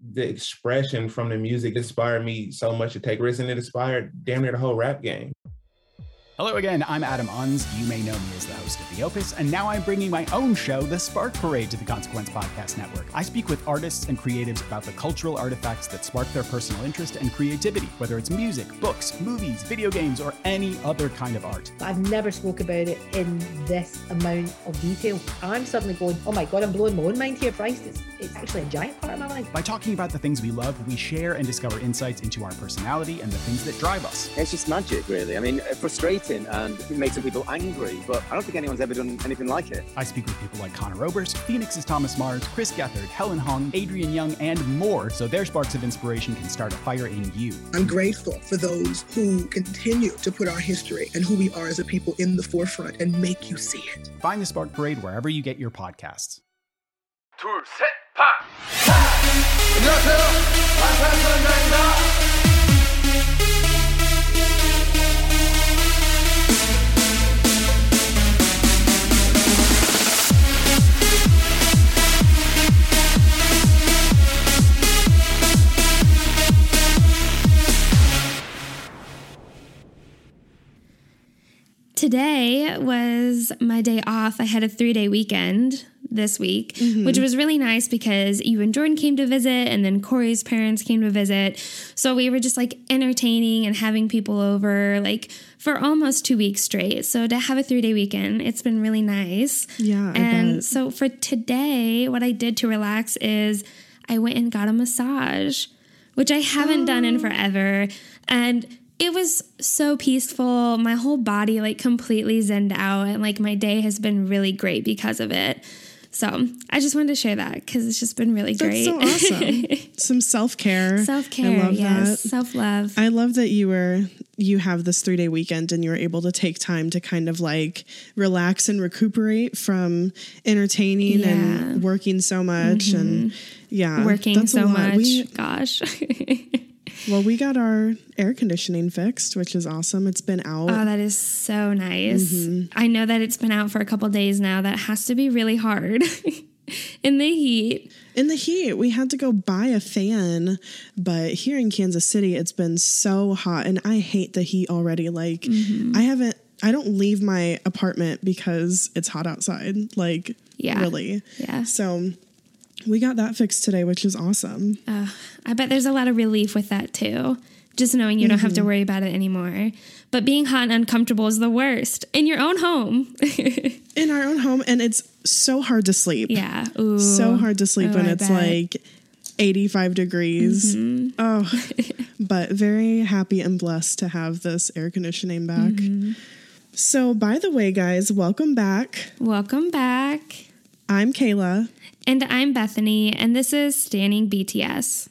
the expression from the music inspired me so much to take risks, and it inspired damn near the whole rap game. Hello again, I'm Adam Unz. You may know me as the host of The Opus, and now I'm bringing my own show, The Spark Parade, to the Consequence Podcast Network. I speak with artists and creatives about the cultural artifacts that spark their personal interest and creativity, whether it's music, books, movies, video games, or any other kind of art. I've never spoke about it in this amount of detail. I'm suddenly going, oh my God, I'm blowing my own mind here, Christ. It's actually a giant part of my life. By talking about the things we love, we share and discover insights into our personality and the things that drive us. It's just magic, really. I mean, frustrating, and it makes some people angry, but I don't think anyone's ever done anything like it. I speak with people like Connor Oberst, Phoenix's Thomas Mars, Chris Gethard, Helen Hong, Adrian Young, and more, so their sparks of inspiration can start a fire in you. I'm grateful for those who continue to put our history and who we are as a people in the forefront and make you see it. Find The Spark Parade wherever you get your podcasts. 둘, 셋, 파! 안녕하세요. 반탄소년단입니다. Today was my day off. I had a 3-day weekend this week, which was really nice because you and Jordan came to visit, and then Corey's parents came to visit. So we were just like entertaining and having people over like for almost 2 weeks straight. So to have a 3-day weekend, it's been really nice. Yeah. And so for today, what I did to relax is I went and got a massage, which I haven't done in forever. And it was so peaceful. My whole body like completely zenned out, and like my day has been really great because of it. So I just wanted to share that because it's just been really great. That's so awesome. Some self-care. Self-care, I love yes. that. Self-love. I love that you have this 3-day weekend and you were able to take time to kind of like relax and recuperate from entertaining and working so much. And working that's so a lot. much. Gosh. Well, we got our air conditioning fixed, which is awesome. It's been out. Oh, that is so nice. I know that it's been out for a couple days now. That has to be really hard in the heat. In the heat, we had to go buy a fan, but here in Kansas City, it's been so hot, and I hate the heat already. Like, I don't leave my apartment because it's hot outside. Like, really. Yeah. So we got that fixed today, which is awesome. I bet there's a lot of relief with that too. Just knowing you don't have to worry about it anymore. But being hot and uncomfortable is the worst in your own home. In our own home. And it's so hard to sleep. Yeah. Ooh. So hard to sleep when it's bet. like 85 degrees. Oh, but very happy and blessed to have this air conditioning back. So by the way, guys, welcome back. Welcome back. I'm Kayla. And I'm Bethany, and this is Standing BTS.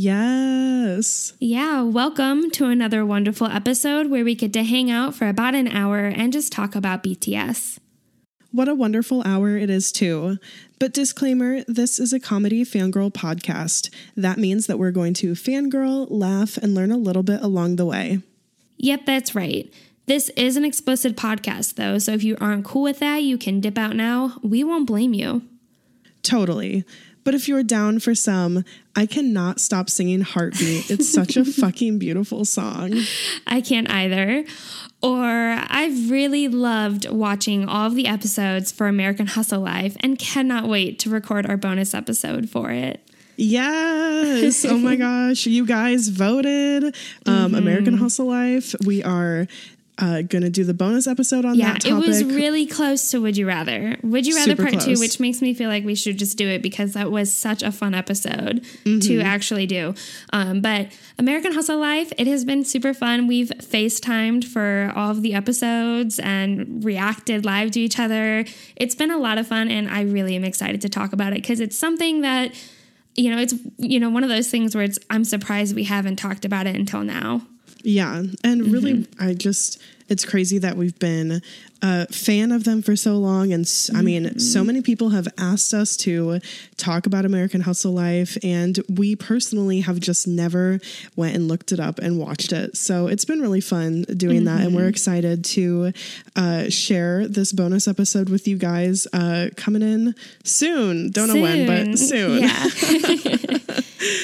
Yes. Yeah, welcome to another wonderful episode where we get to hang out for about an hour and just talk about BTS. What a wonderful hour it is, too. But disclaimer, this is a comedy fangirl podcast. That means that we're going to fangirl, laugh, and learn a little bit along the way. Yep, that's right. This is an explicit podcast, though, so if you aren't cool with that, you can dip out now. We won't blame you. Totally. But if you're down for some, I cannot stop singing Heartbeat. It's such a fucking beautiful song. I can't either. Or I've really loved watching all of the episodes for American Hustle Live and cannot wait to record our bonus episode for it. Yes. Oh my gosh. You guys voted. American Hustle Life. We are going to do the bonus episode on that topic. It was really close to Would You Rather. Would You Rather Super Part 2, close. which makes me feel like we should just do it because that was such a fun episode to actually do. But American Hustle Life, it has been super fun. We've FaceTimed for all of the episodes and reacted live to each other. It's been a lot of fun, and I really am excited to talk about it because it's something that, it's, one of those things where I'm surprised we haven't talked about it until now. Yeah. And really, it's crazy that we've been a fan of them for so long. And I mean, so many people have asked us to talk about American Hustle Life. And we personally have just never went and looked it up and watched it. So it's been really fun doing that. And we're excited to share this bonus episode with you guys coming in soon. Don't know when, but soon. Yeah.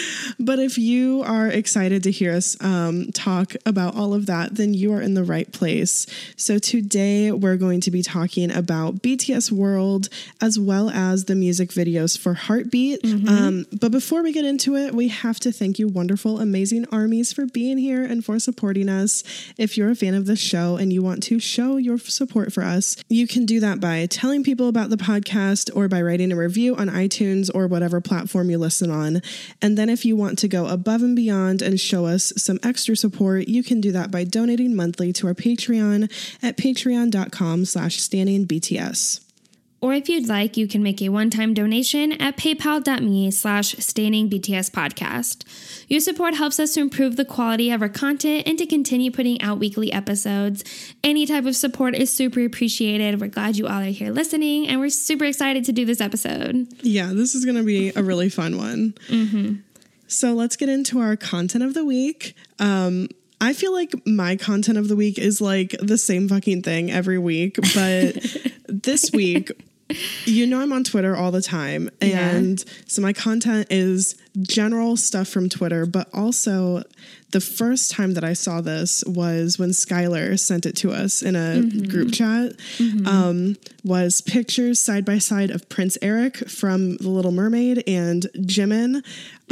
But if you are excited to hear us talk about all of that, then you are in the right place. So today we're going to be talking about BTS World as well as the music videos for Heartbeat. But before we get into it, we have to thank you wonderful, amazing armies for being here and for supporting us. If you're a fan of the show and you want to show your support for us, you can do that by telling people about the podcast or by writing a review on iTunes or whatever platform you listen on. And then if you want to go above and beyond and show us some extra support, you can do that by donating monthly to our Patreon at patreon.com/standingbts. Or if you'd like, you can make a one-time donation at paypal.me/standingbtspodcast. Your support helps us to improve the quality of our content and to continue putting out weekly episodes. Any type of support is super appreciated. We're glad you all are here listening, and we're super excited to do this episode. Yeah, this is going to be a really fun one. So let's get into our content of the week. I feel like my content of the week is like the same fucking thing every week, but this week, you know, I'm on Twitter all the time. And so my content is general stuff from Twitter, but also the first time that I saw this was when Skylar sent it to us in a group chat, was pictures side by side of Prince Eric from The Little Mermaid and Jimin.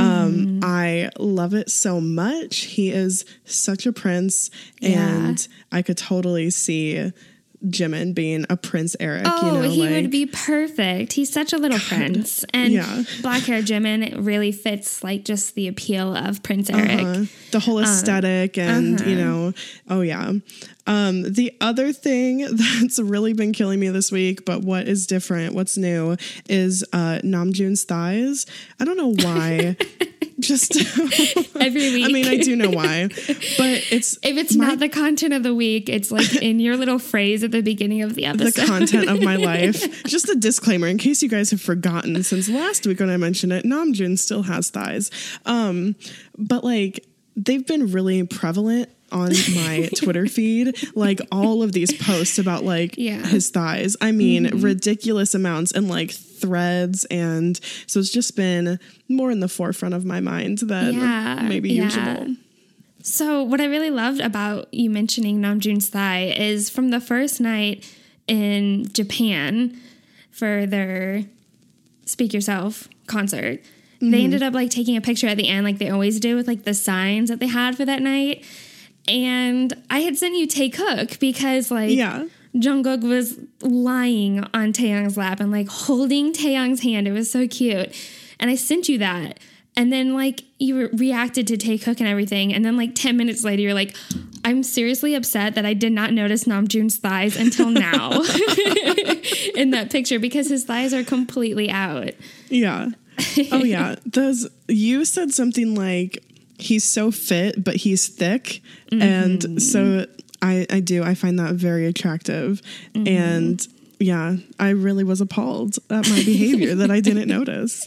I love it so much. He is such a prince, and I could totally see Jimin being a Prince Eric. Oh, you know, he like, would be perfect. He's such a little prince. And black hair Jimin really fits like just the appeal of Prince Eric. The whole aesthetic and, you know, the other thing that's really been killing me this week, but what is different, what's new, is Namjoon's thighs. I don't know why. Just every week. I mean, I do know why, but if it's not the content of the week, it's like in your little phrase at the beginning of the episode. The content of my life. Just a disclaimer in case you guys have forgotten since last week when I mentioned it, Namjoon still has thighs. But like they've been really prevalent on my Twitter feed, like all of these posts about like his thighs. I mean, ridiculous amounts and like threads. And so it's just been more in the forefront of my mind than maybe usual. So what I really loved about you mentioning Namjoon's thigh is from the first night in Japan for their Speak Yourself concert, they ended up like taking a picture at the end like they always do with like the signs that they had for that night. And I had sent you Taekook because like Jungkook was lying on Taeyang's lap and like holding Taeyang's hand. It was so cute. And I sent you that. And then like you reacted to Taekook and everything. And then like 10 minutes later, you're like, I'm seriously upset that I did not notice Namjoon's thighs until now in that picture because his thighs are completely out. Yeah. Oh yeah. You said something like, he's so fit, but he's thick. And so I find that very attractive. And yeah, I really was appalled at my behavior that I didn't notice.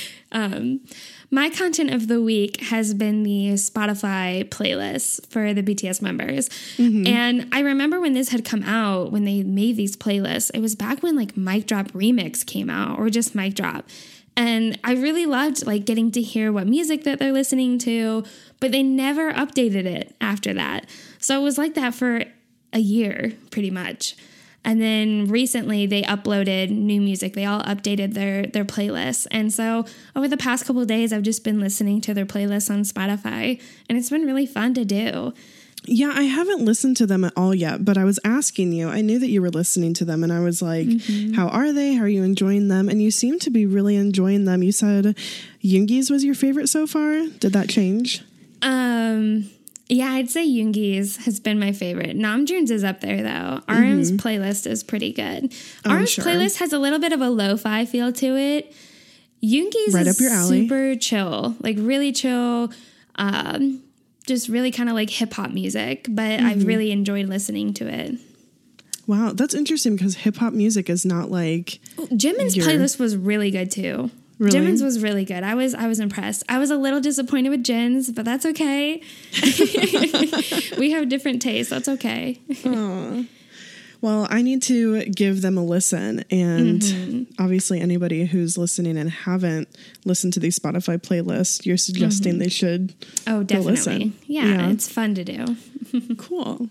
My content of the week has been the Spotify playlist for the BTS members. And I remember when this had come out, when they made these playlists, it was back when like Mic Drop Remix came out or just Mic Drop. And I really loved like getting to hear what music that they're listening to, but they never updated it after that. So it was like that for a year, pretty much. And then recently they uploaded new music. They all updated their playlists. And so over the past couple of days, I've just been listening to their playlists on Spotify, and it's been really fun to do. Yeah, I haven't listened to them at all yet, but I was asking you. I knew that you were listening to them, and I was like, how are they? How are you enjoying them? And you seem to be really enjoying them. You said Yoongi's was your favorite so far. Did that change? Yeah, I'd say Yoongi's has been my favorite. Namjoon's is up there, though. RM's playlist is pretty good. RM's playlist has a little bit of a lo-fi feel to it. Yoongi's right is up your alley. Super chill, like really chill, just really kind of like hip-hop music, but I've really enjoyed listening to it. Wow, that's interesting because hip-hop music is not like... Jimin's playlist was really good, too. Really? Jimin's was really good. I was impressed. I was a little disappointed with Jin's, but that's okay. We have different tastes. That's okay. Well, I need to give them a listen. And obviously anybody who's listening and haven't listened to these Spotify playlists, you're suggesting they should Oh, go definitely. listen. Yeah, it's fun to do. Cool.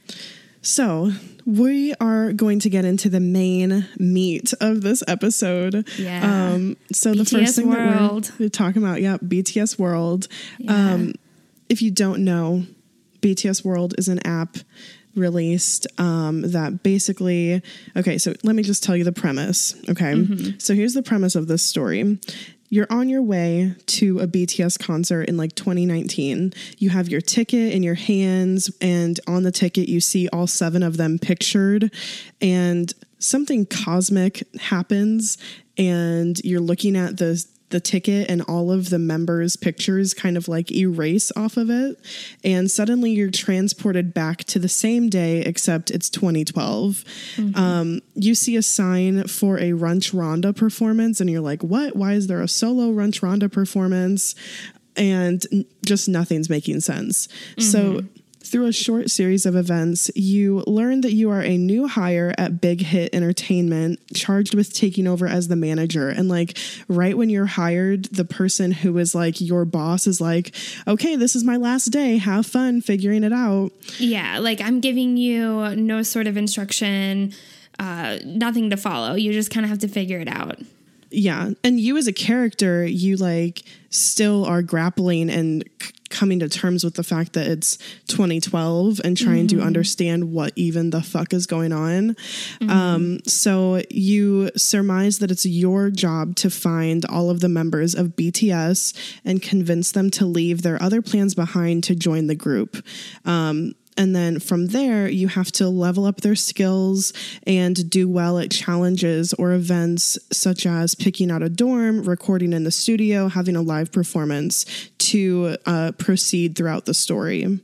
So we are going to get into the main meat of this episode. Yeah. So the BTS first thing World. that we're talking about, BTS World. Yeah. If you don't know, BTS World is an app released that basically, okay, so let me just tell you the premise. Okay. So here's the premise of this story. You're on your way to a BTS concert in like 2019. You have your ticket in your hands, and on the ticket, you see all 7 of them pictured, and something cosmic happens, and you're looking at the ticket, and all of the members' pictures kind of like erase off of it. And suddenly you're transported back to the same day, except it's 2012. You see a sign for a Runch Rhonda performance, and you're like, what? Why is there a solo Runch Rhonda performance? And just nothing's making sense. So through a short series of events, you learn that you are a new hire at Big Hit Entertainment, charged with taking over as the manager. And like right when you're hired, the person who is like your boss is like, okay, this is my last day. Have fun figuring it out. Yeah, like I'm giving you no sort of instruction, nothing to follow. You just kind of have to figure it out. Yeah. And you as a character, you like still are grappling and coming to terms with the fact that it's 2012 and trying to understand what even the fuck is going on. So you surmise that it's your job to find all of the members of BTS and convince them to leave their other plans behind to join the group. And then from there, you have to level up their skills and do well at challenges or events such as picking out a dorm, recording in the studio, having a live performance to proceed throughout the story.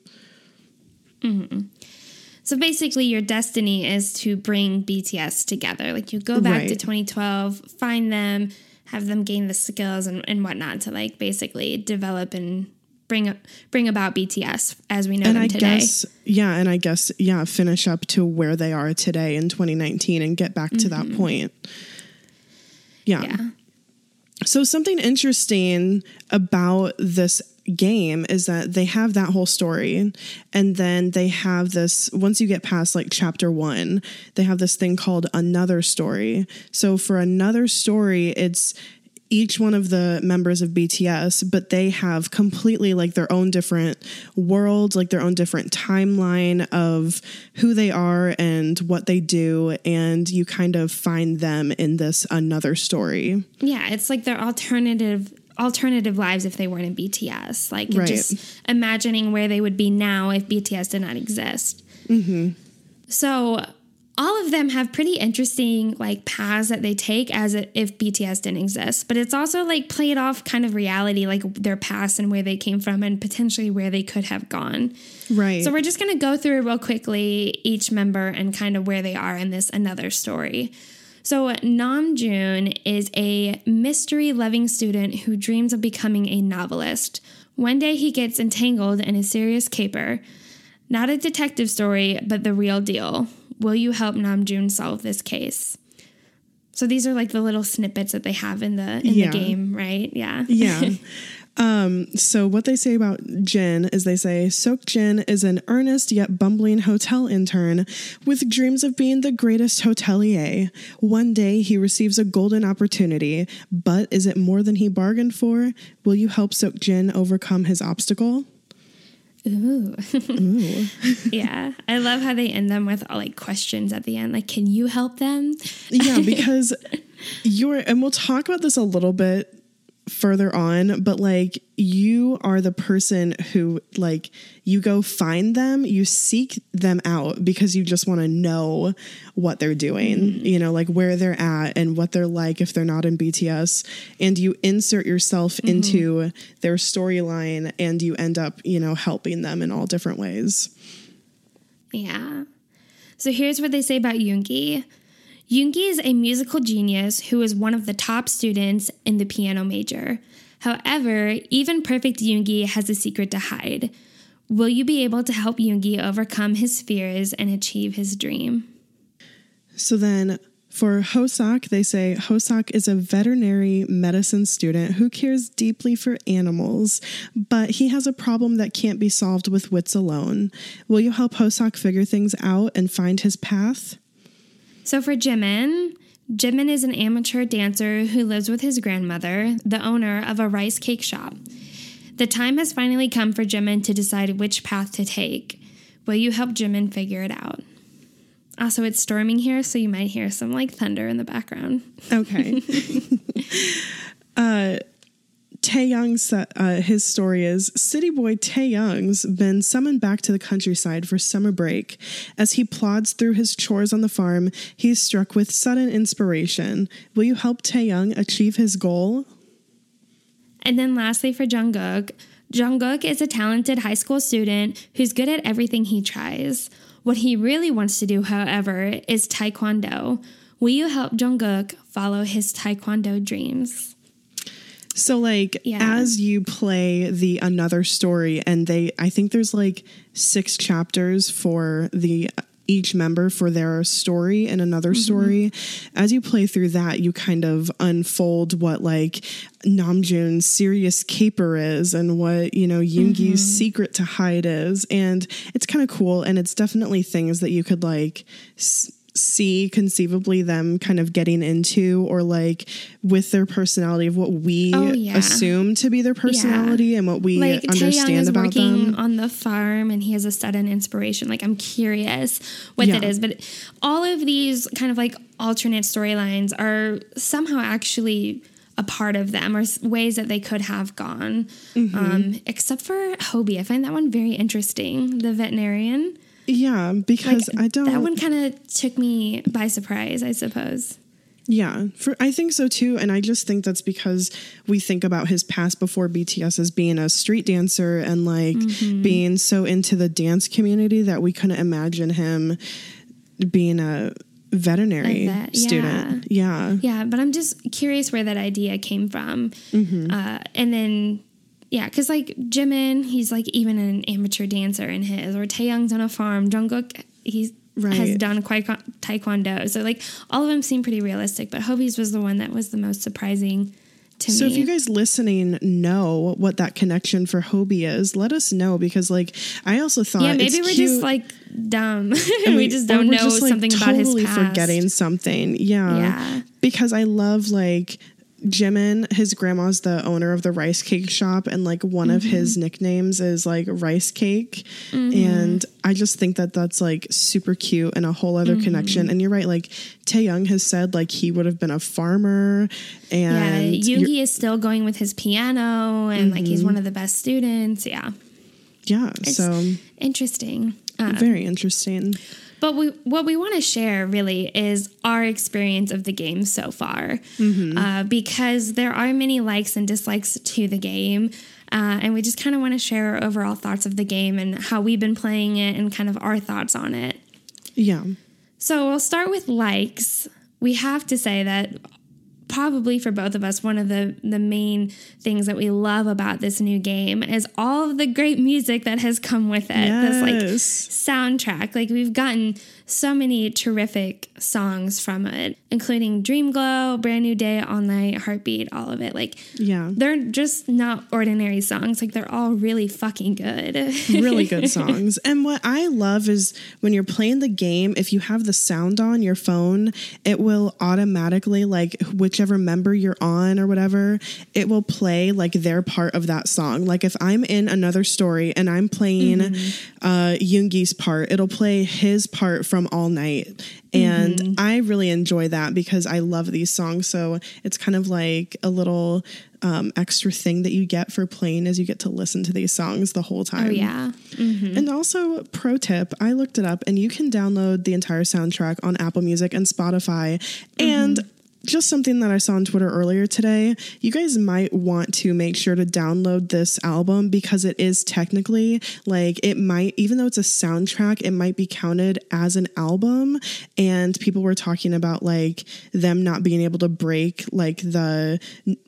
So basically, your destiny is to bring BTS together. Like you go back to 2012, find them, have them gain the skills and whatnot to like basically develop and bring about BTS as we know them today. I guess, finish up to where they are today in 2019 and get back to that point. Yeah. So something interesting about this game is that they have that whole story, and then they have this, once you get past like chapter 1, they have this thing called Another Story. So for Another Story, it's each one of the members of BTS, but they have completely like their own different worlds, like their own different timeline of who they are and what they do. And you kind of find them in this Another Story. Yeah. It's like their alternative lives if they weren't in BTS. Like just imagining where they would be now if BTS did not exist. So all of them have pretty interesting like paths that they take as if BTS didn't exist, but it's also like played off kind of reality, like their past and where they came from and potentially where they could have gone. Right. So we're just going to go through real quickly each member and kind of where they are in this Another Story. So Namjoon is a mystery-loving student who dreams of becoming a novelist. One day he gets entangled in a serious caper. Not a detective story, but the real deal. Will you help Namjoon solve this case? So these are like the little snippets that they have in the game, right? Yeah. So what they say about Jin is they say, Seokjin is an earnest yet bumbling hotel intern with dreams of being the greatest hotelier. One day he receives a golden opportunity, but is it more than he bargained for? Will you help Seokjin overcome his obstacle? Ooh. Yeah. I love how they end them with all like questions at the end. Like, can you help them? Yeah, because and we'll talk about this a little bit further on, but like you are the person who like you go find them, you seek them out because you just want to know what they're doing, you know, like where they're at and what they're like if they're not in BTS, and you insert yourself into their storyline and you end up, you know, helping them in all different ways. Yeah. So here's what they say about Yoongi. Yoongi is a musical genius who is one of the top students in the piano major. However, even perfect Yoongi has a secret to hide. Will you be able to help Yoongi overcome his fears and achieve his dream? So then for Hosak, they say Hosak is a veterinary medicine student who cares deeply for animals, but he has a problem that can't be solved with wits alone. Will you help Hosak figure things out and find his path? So for Jimin is an amateur dancer who lives with his grandmother, the owner of a rice cake shop. The time has finally come for Jimin to decide which path to take. Will you help Jimin figure it out? Also, it's storming here, so you might hear some like thunder in the background. Okay. Taeyoung's his story is city boy Taeyoung's been summoned back to the countryside for summer break. As he plods through his chores on the farm, he's struck with sudden inspiration. Will you help Taeyoung achieve his goal? And then lastly for Jungkook. Jungkook is a talented high school student who's good at everything he tries. What he really wants to do, however, is Taekwondo. Will you help Jungkook follow his Taekwondo dreams? So, like, as you play the Another Story, and I think there's like 6 chapters for each member for their story and Another Story. As you play through that, you kind of unfold what like Namjoon's serious caper is and what, Yoongi's secret to hide is. And it's kind of cool. And it's definitely things that you could like see conceivably them kind of getting into, or like with their personality of what we assume to be their personality and what we like understand about them. Taeyoung is working on the farm and he has a sudden inspiration. Like, I'm curious what that is, but all of these kind of like alternate storylines are somehow actually a part of them, or ways that they could have gone. Except for Hobie. I find that one very interesting. The veterinarian. Yeah, because that one kind of took me by surprise, I suppose. Yeah, I think so too. And I just think that's because we think about his past before BTS as being a street dancer and like being so into the dance community that we couldn't imagine him being a veterinary student. Yeah, but I'm just curious where that idea came from. And then because like Jimin, he's like even an amateur dancer in his, or Taeyoung's on a farm. Jungkook, he's has done Taekwondo. So like all of them seem pretty realistic, but Hobie's was the one that was the most surprising to me. So if you guys listening know what that connection for Hobie is, let us know, because like I also thought maybe we're just like dumb and we just don't know something about his past. Forgetting something. Yeah. Because I love like Jimin, his grandma's the owner of the rice cake shop, and like one of his nicknames is like Rice Cake. And I just think that that's like super cute and a whole other connection. And you're right, like Taeyoung has said like he would have been a farmer, and Yoongi is still going with his piano, and like he's one of the best students. It's so interesting. Very interesting. But what we want to share really is our experience of the game so far, because there are many likes and dislikes to the game, and we just kind of want to share our overall thoughts of the game and how we've been playing it and kind of our thoughts on it. Yeah. So we'll start with likes. We have to say that probably for both of us, one of the main things that we love about this new game is all of the great music that has come with it. This like soundtrack. Like we've gotten so many terrific songs from it, including Dream Glow, Brand New Day, All Night, Heartbeat, all of it. Like they're just not ordinary songs. Like they're all really fucking good. Really good songs. And what I love is when you're playing the game, if you have the sound on your phone, it will automatically like whichever member you're on or whatever, it will play like their part of that song. Like if I'm in Another Story and I'm playing Yoongi's part, it'll play his part from All Night. And I really enjoy that because I love these songs. So it's kind of like a little extra thing that you get for playing, as you get to listen to these songs the whole time. Oh, yeah. And also, pro tip, I looked it up and you can download the entire soundtrack on Apple Music and Spotify. And just something that I saw on Twitter earlier today, you guys might want to make sure to download this album because it is technically like it might, even though it's a soundtrack, it might be counted as an album. And people were talking about like them not being able to break like the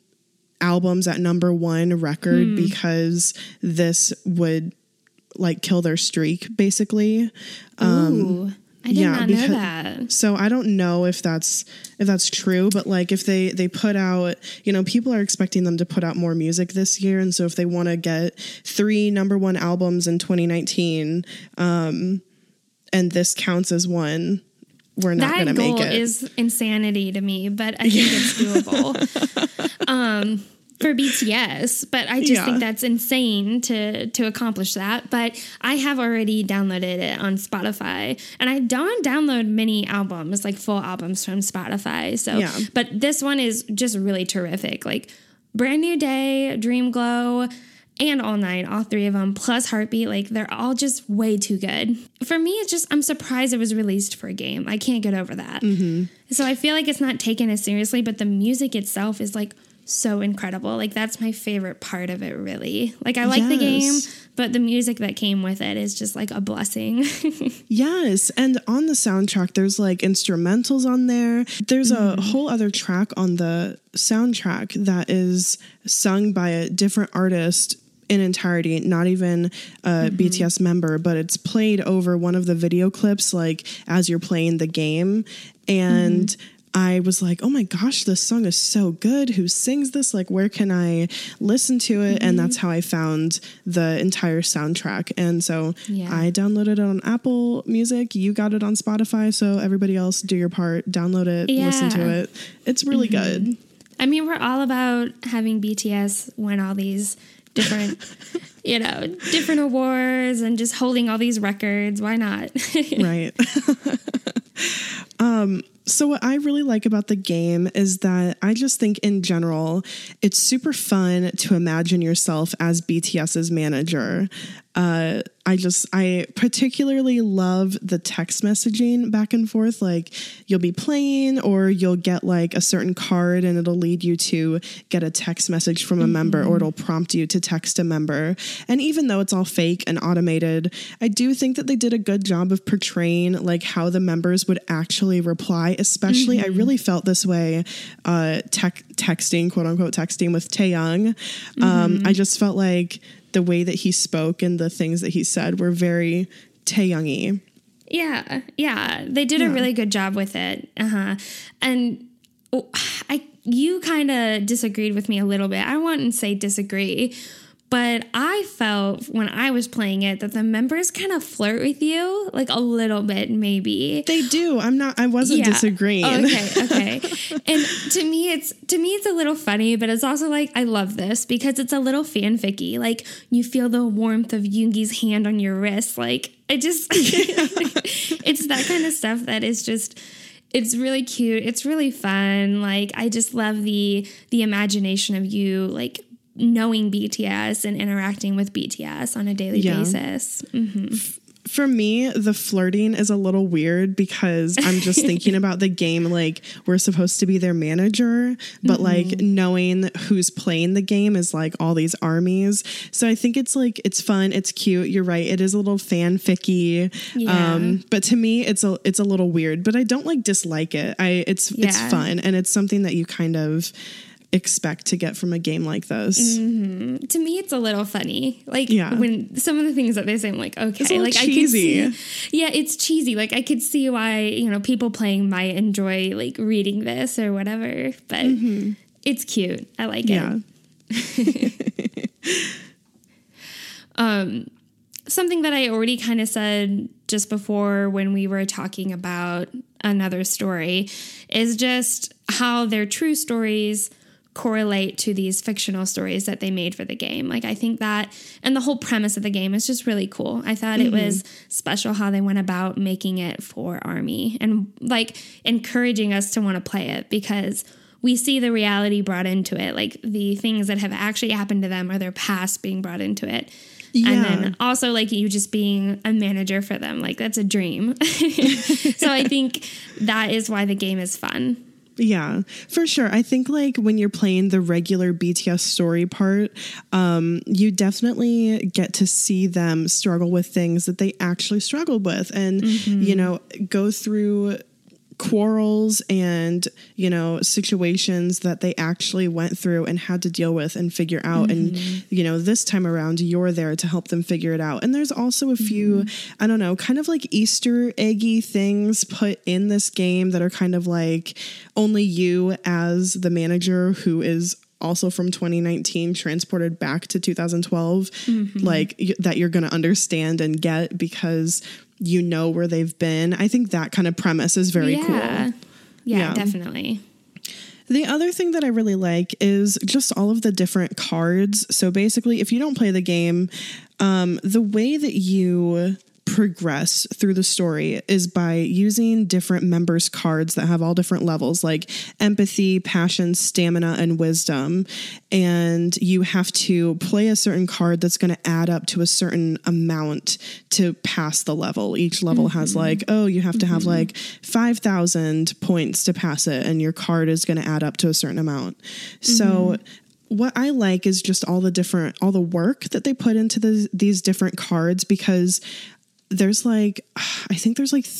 albums at #1 record because this would like kill their streak basically. I did not know that. So I don't know if that's true, but like if they put out, you know, people are expecting them to put out more music this year, and so if they want to get 3 number 1 albums in 2019, and this counts as one, we're not going to make it. That goal is insanity to me, but I think it's doable. For BTS, but I just think that's insane to accomplish that. But I have already downloaded it on Spotify, and I don't download many albums, like full albums from Spotify. So, but this one is just really terrific. Like Brand New Day, Dream Glow, and All Night, all 3 of them, plus Heartbeat, like they're all just way too good. For me, it's just, I'm surprised it was released for a game. I can't get over that. So I feel like it's not taken as seriously, but the music itself is like so incredible. Like that's my favorite part of it, really. Like I like the game, but the music that came with it is just like a blessing. Yes. And on the soundtrack, there's like instrumentals on there. There's a whole other track on the soundtrack that is sung by a different artist in entirety, not even a BTS member, but it's played over one of the video clips, like as you're playing the game. And I was like, oh my gosh, this song is so good. Who sings this? Like, where can I listen to it? And that's how I found the entire soundtrack. And so I downloaded it on Apple Music. You got it on Spotify. So everybody else, do your part. Download it. Listen to it. It's really good. I mean, we're all about having BTS win all these different, you know, different awards and just holding all these records. Why not? Right. So what I really like about the game is that I just think in general, it's super fun to imagine yourself as BTS's manager. I particularly love the text messaging back and forth. Like you'll be playing or you'll get like a certain card and it'll lead you to get a text message from a member, or it'll prompt you to text a member. And even though it's all fake and automated, I do think that they did a good job of portraying like how the members would actually reply. Especially I really felt this way texting, quote unquote texting with Taehyung. I just felt like the way that he spoke and the things that he said were very Taehyung-y. Yeah. They did a really good job with it. And you kind of disagreed with me a little bit. I wouldn't say disagree, but I felt when I was playing it that the members kind of flirt with you, like a little bit, maybe. They do. I wasn't disagreeing. Okay. And to me, it's a little funny, but it's also like, I love this because it's a little fanficky. Like you feel the warmth of Yoongi's hand on your wrist. Like I just, it's that kind of stuff that is just, it's really cute. It's really fun. Like I just love the imagination of you, like knowing BTS and interacting with BTS on a daily basis. For me, the flirting is a little weird because I'm just thinking about the game like we're supposed to be their manager, but like knowing who's playing the game is like all these armies. So I think it's like, it's fun. It's cute. You're right. It is a little fanficky. But to me, it's a little weird, but I don't like dislike it. It's fun. And it's something that you kind of expect to get from a game like this. To me, it's a little funny. Like when some of the things that they say, I'm like, okay, like cheesy. I could see, it's cheesy. Like I could see why, you know, people playing might enjoy like reading this or whatever, but it's cute. I like it. Something that I already kind of said just before when we were talking about another story is just how their true stories correlate to these fictional stories that they made for the game. Like I think that, and the whole premise of the game is just really cool. I thought it was special how they went about making it for ARMY and like encouraging us to want to play it because we see the reality brought into it, like the things that have actually happened to them or their past being brought into it. And then also like you just being a manager for them, like that's a dream. So I think that is why the game is fun. Yeah, for sure. I think like when you're playing the regular BTS story part, you definitely get to see them struggle with things that they actually struggled with and, you know, go through quarrels and, you know, situations that they actually went through and had to deal with and figure out. And, you know, this time around, you're there to help them figure it out. And there's also a few, I don't know, kind of like Easter eggy things put in this game that are kind of like only you as the manager, who is also from 2019 transported back to 2012, like that you're going to understand and get because you know where they've been. I think that kind of premise is very cool. Yeah, definitely. The other thing that I really like is just all of the different cards. So basically, if you don't play the game, the way that you progress through the story is by using different members' cards that have all different levels, like empathy, passion, stamina, and wisdom. And you have to play a certain card that's going to add up to a certain amount to pass the level. Each level has like, oh, you have to have like 5,000 points to pass it, and your card is going to add up to a certain amount. So what I like is just all the work that they put into these different cards, because there's like, I think there's like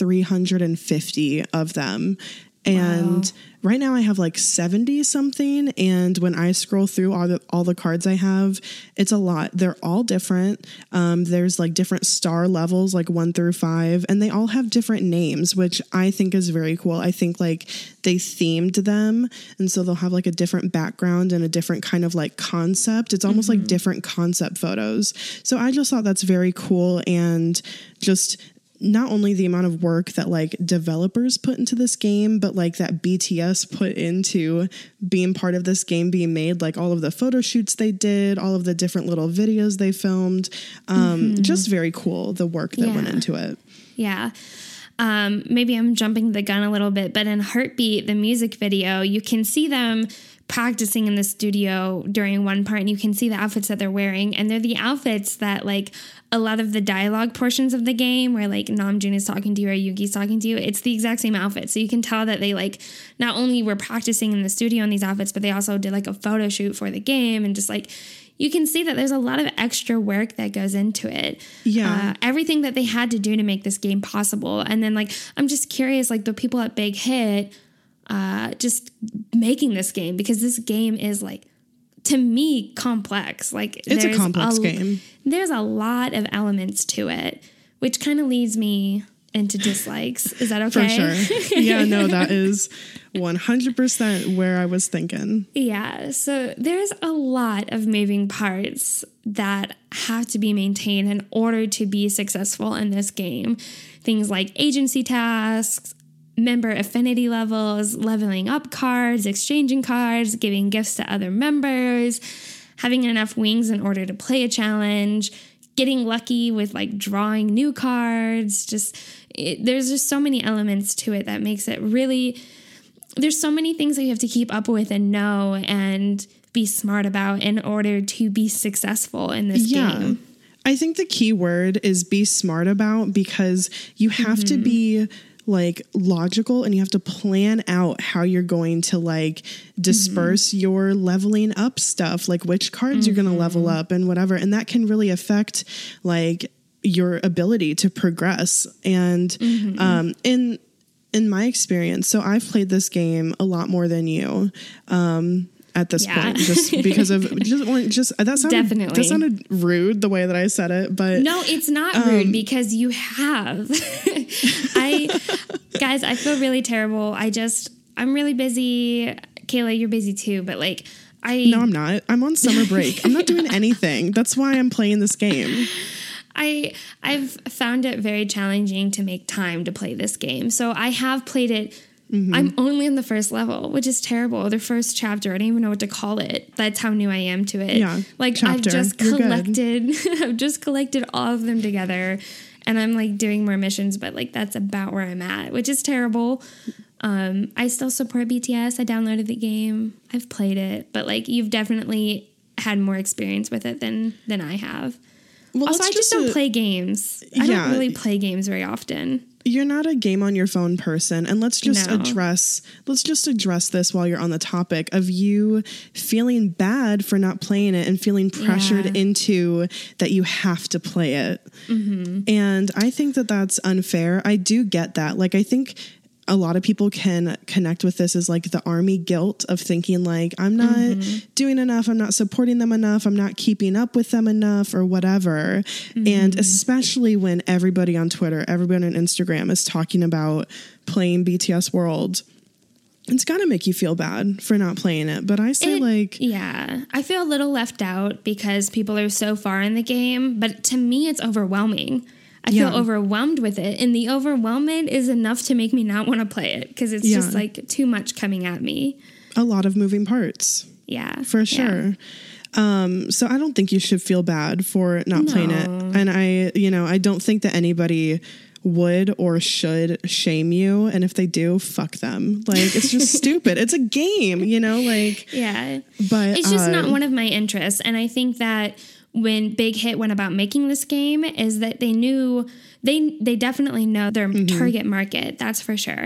350 of them. And right now I have like 70 something. And when I scroll through all the cards I have, it's a lot. They're all different. There's like different star levels, like 1 through 5, and they all have different names, which I think is very cool. I think like they themed them. And so they'll have like a different background and a different kind of like concept. It's almost like different concept photos. So I just thought that's very cool. And just not only the amount of work that like developers put into this game, but like that BTS put into being part of this game being made, like all of the photo shoots they did, all of the different little videos they filmed. Just very cool, the work that went into it. Yeah. Maybe I'm jumping the gun a little bit, but in Heartbeat, the music video, you can see them practicing in the studio during one part, and you can see the outfits that they're wearing, and they're the outfits that like a lot of the dialogue portions of the game where like Namjoon is talking to you or Yoongi's talking to you, it's the exact same outfit. So you can tell that they like not only were practicing in the studio in these outfits, but they also did like a photo shoot for the game, and just like you can see that there's a lot of extra work that goes into it. Yeah. Everything that they had to do to make this game possible. And then like, I'm just curious, like the people at Big Hit, just making this game, because this game is like, to me, complex. Like it's a complex game. There's a lot of elements to it, which kind of leads me into dislikes. Is that okay? For sure. Yeah, no, that is 100% where I was thinking. Yeah, so there's a lot of moving parts that have to be maintained in order to be successful in this game. Things like agency tasks, member affinity levels, leveling up cards, exchanging cards, giving gifts to other members, having enough wings in order to play a challenge, getting lucky with like drawing new cards. There's just so many elements to it that makes it really, there's so many things that you have to keep up with and know and be smart about in order to be successful in this game. I think the key word is be smart about, because you have to be like logical, and you have to plan out how you're going to like disperse your leveling up stuff, like which cards you're going to level up and whatever. And that can really affect like your ability to progress. And in my experience, so I've played this game a lot more than you. At this point, just because of that sounded rude the way that I said it, but no, it's not rude, because you have. Guys, I feel really terrible. I'm really busy. Kayla, you're busy too, but like no, I'm not. I'm on summer break. I'm not doing anything. That's why I'm playing this game. I've found it very challenging to make time to play this game. So I have played it. I'm only in the first level, which is terrible. The first chapter, I don't even know what to call it. That's how new I am to it. Yeah, like chapter. I've just collected all of them together, and I'm like doing more missions, but like that's about where I'm at, which is terrible. I still support BTS. I downloaded the game. I've played it, but like you've definitely had more experience with it than I have. Well, also, I just don't play games. I don't really play games very often. You're not a game on your phone person, and let's just address this while you're on the topic of you feeling bad for not playing it and feeling pressured into that you have to play it. And I think that that's unfair. I do get that. Like, I think a lot of people can connect with this as like the army guilt of thinking like, I'm not doing enough. I'm not supporting them enough. I'm not keeping up with them enough or whatever. And especially when everybody on Twitter, everybody on Instagram is talking about playing BTS World, it's got to make you feel bad for not playing it. But I say yeah, I feel a little left out because people are so far in the game. But to me, it's overwhelming. I feel overwhelmed with it. And the overwhelmment is enough to make me not want to play it because it's just like too much coming at me. A lot of moving parts. Yeah. For sure. So I don't think you should feel bad for not playing it. And I don't think that anybody would or should shame you. And if they do, fuck them. Like, it's just stupid. It's a game, Yeah. But it's just not one of my interests. And I think that when Big Hit went about making this game is that they knew they definitely know their target market, that's for sure.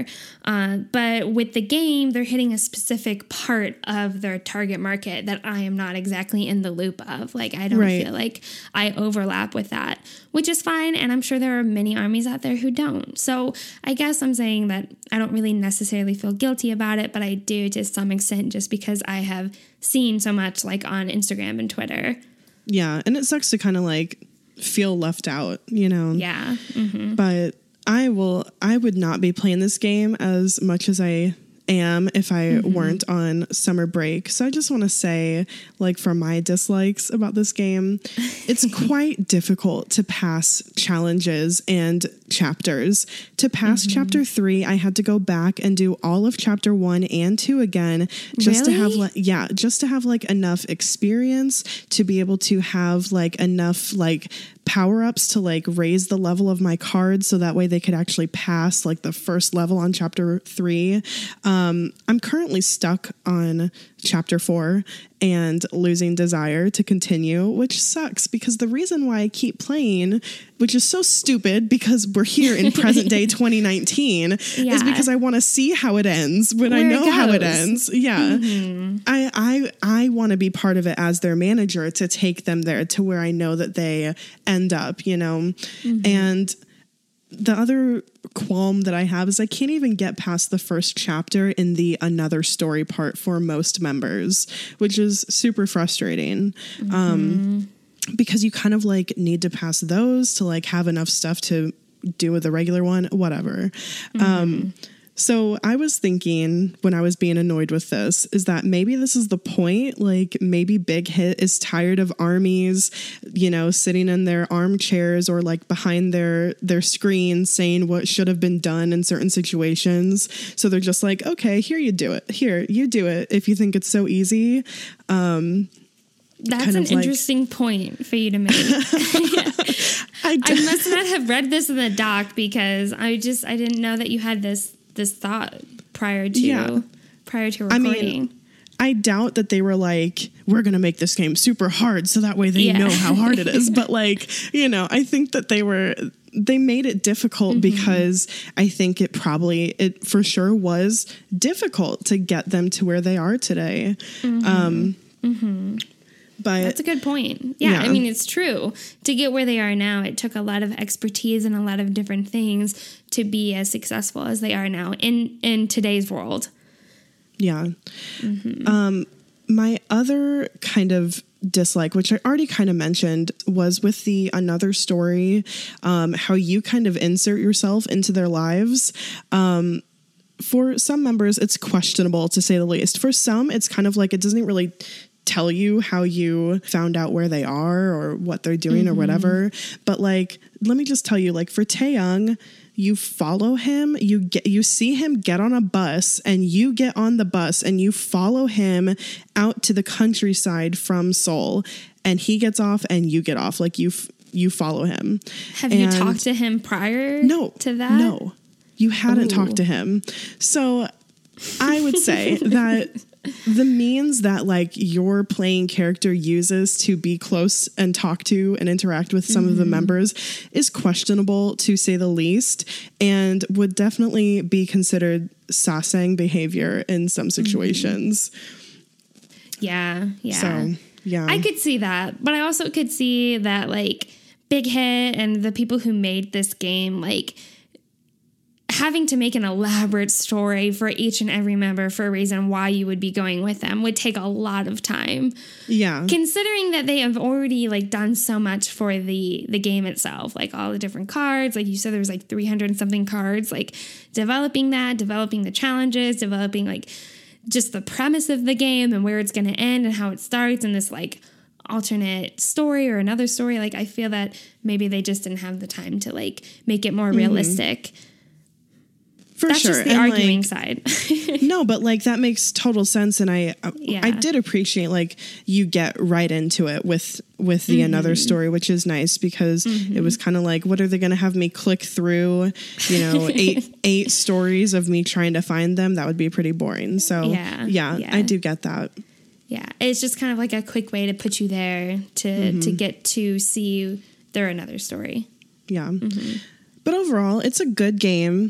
But with the game, they're hitting a specific part of their target market that I am not exactly in the loop of. Like, I don't feel like I overlap with that, which is fine. And I'm sure there are many armies out there who don't. So I guess I'm saying that I don't really necessarily feel guilty about it, but I do to some extent just because I have seen so much like on Instagram and Twitter. Yeah. And it sucks to kind of like feel left out, Yeah. But I would not be playing this game as much as I am if I weren't on summer break. So I just want to say, like, for my dislikes about this game, it's quite difficult to pass challenges and chapters. To pass chapter 3, I had to go back and do all of chapter 1 and 2 again just to have like enough experience to be able to have like enough like power-ups to like raise the level of my cards so that way they could actually pass like the first level on chapter 3. I'm currently stuck on chapter 4 and losing desire to continue, which sucks because the reason why I keep playing, which is so stupid because we're here in present day 2019, is because I want to see how it ends when I know how it ends. Yeah. I want to be part of it as their manager to take them there to where I know that they end up, and the other qualm that I have is I can't even get past the first chapter in the another story part for most members, which is super frustrating. Because you kind of like need to pass those to like have enough stuff to do with the regular one, whatever. So I was thinking when I was being annoyed with this is that maybe this is the point. Like maybe Big Hit is tired of armies, sitting in their armchairs or like behind their screens saying what should have been done in certain situations. So they're just like, okay, here you do it. Here, you do it if you think it's so easy. That's an interesting point for you to make. I must not have read this in the doc because I didn't know that you had this thought prior to recording. I mean, I doubt that they were like, we're going to make this game super hard so that way they know how hard it is. But like, I think that they made it difficult because I think it for sure was difficult to get them to where they are today. But that's a good point. Yeah, I mean, it's true. To get where they are now, it took a lot of expertise and a lot of different things to be as successful as they are now in today's world. Yeah. My other kind of dislike, which I already kind of mentioned, was with the another story, how you kind of insert yourself into their lives. For some members, it's questionable to say the least. For some, it's kind of like it doesn't really tell you how you found out where they are or what they're doing or whatever. But like, let me just tell you, like for Taeyong, you follow him, you see him get on a bus and you get on the bus and you follow him out to the countryside from Seoul and he gets off and you get off. Like you follow him. Have you talked to him prior to that? No, you hadn't talked to him. So I would say that the means that like your playing character uses to be close and talk to and interact with some of the members is questionable to say the least and would definitely be considered sasaeng behavior in some situations. Yeah. So, yeah. I could see that, but I also could see that like Big Hit and the people who made this game like having to make an elaborate story for each and every member for a reason why you would be going with them would take a lot of time. Yeah. Considering that they have already like done so much for the game itself, like all the different cards, like you said, there was like 300 and something cards, like developing the challenges, developing like just the premise of the game and where it's going to end and how it starts and this like alternate story or another story. Like I feel that maybe they just didn't have the time to like make it more realistic. For That's sure. just the and arguing like, side. No, but like that makes total sense. And I did appreciate like you get right into it with the another story, which is nice because it was kind of like, what are they going to have me click through, you know, eight stories of me trying to find them? That would be pretty boring. So yeah, I do get that. Yeah. It's just kind of like a quick way to put you there to get to see their another story. Yeah. But overall, it's a good game.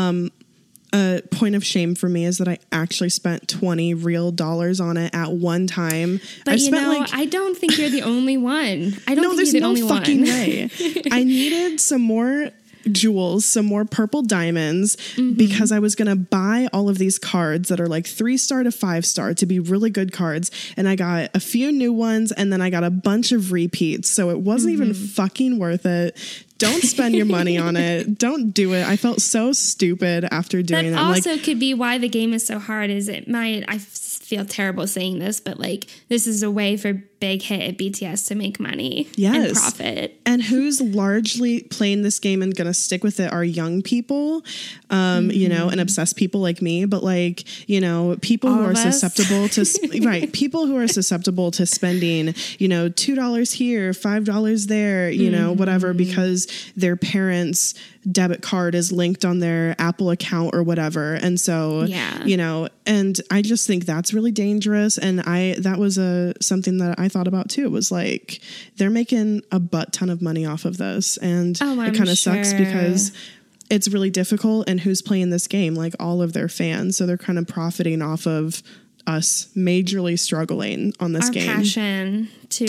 A point of shame for me is that I actually spent $20 real on it at one time. But I don't think you're the only one. I don't think you're the only one. There's no fucking way. I needed some more jewels, some more purple diamonds, because I was going to buy all of these cards that are like 3-star to 5-star to be really good cards. And I got a few new ones and then I got a bunch of repeats. So it wasn't even fucking worth it. Don't spend your money on it. Don't do it. I felt so stupid after doing that. That also could be why the game is so hard. I feel terrible saying this, but like this is a way for big hit at BTS to make money and profit. And who's largely playing this game and going to stick with it are young people, you know, and obsessed people like me. But like, you know, people who are susceptible to people who are susceptible to spending, you know, $2 here, $5 there, you know, whatever, because their parents' debit card is linked on their Apple account or whatever. And so, you know, and I just think that's really dangerous. And that was something that I thought about too. It was like, they're making a butt ton of money off of this. And it kind of sucks because it's really difficult. And who's playing this game? Like all of their fans. So they're kind of profiting off of us majorly struggling on this game. Our passion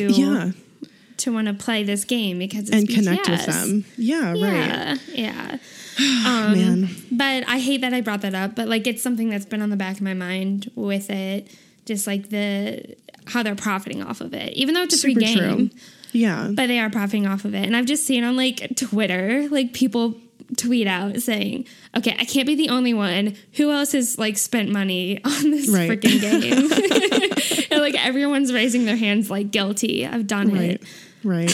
to want to play this game because it's and BTS. Connect with them. Yeah, right. Yeah. Man. But I hate that I brought that up, but like it's something that's been on the back of my mind with it, just like how they're profiting off of it, even though it's a free game. True. Yeah. But they are profiting off of it. And I've just seen on like Twitter, like people tweet out saying, okay, I can't be the only one. Who else has like spent money on this freaking game? And like everyone's raising their hands like guilty. I've done it. Right.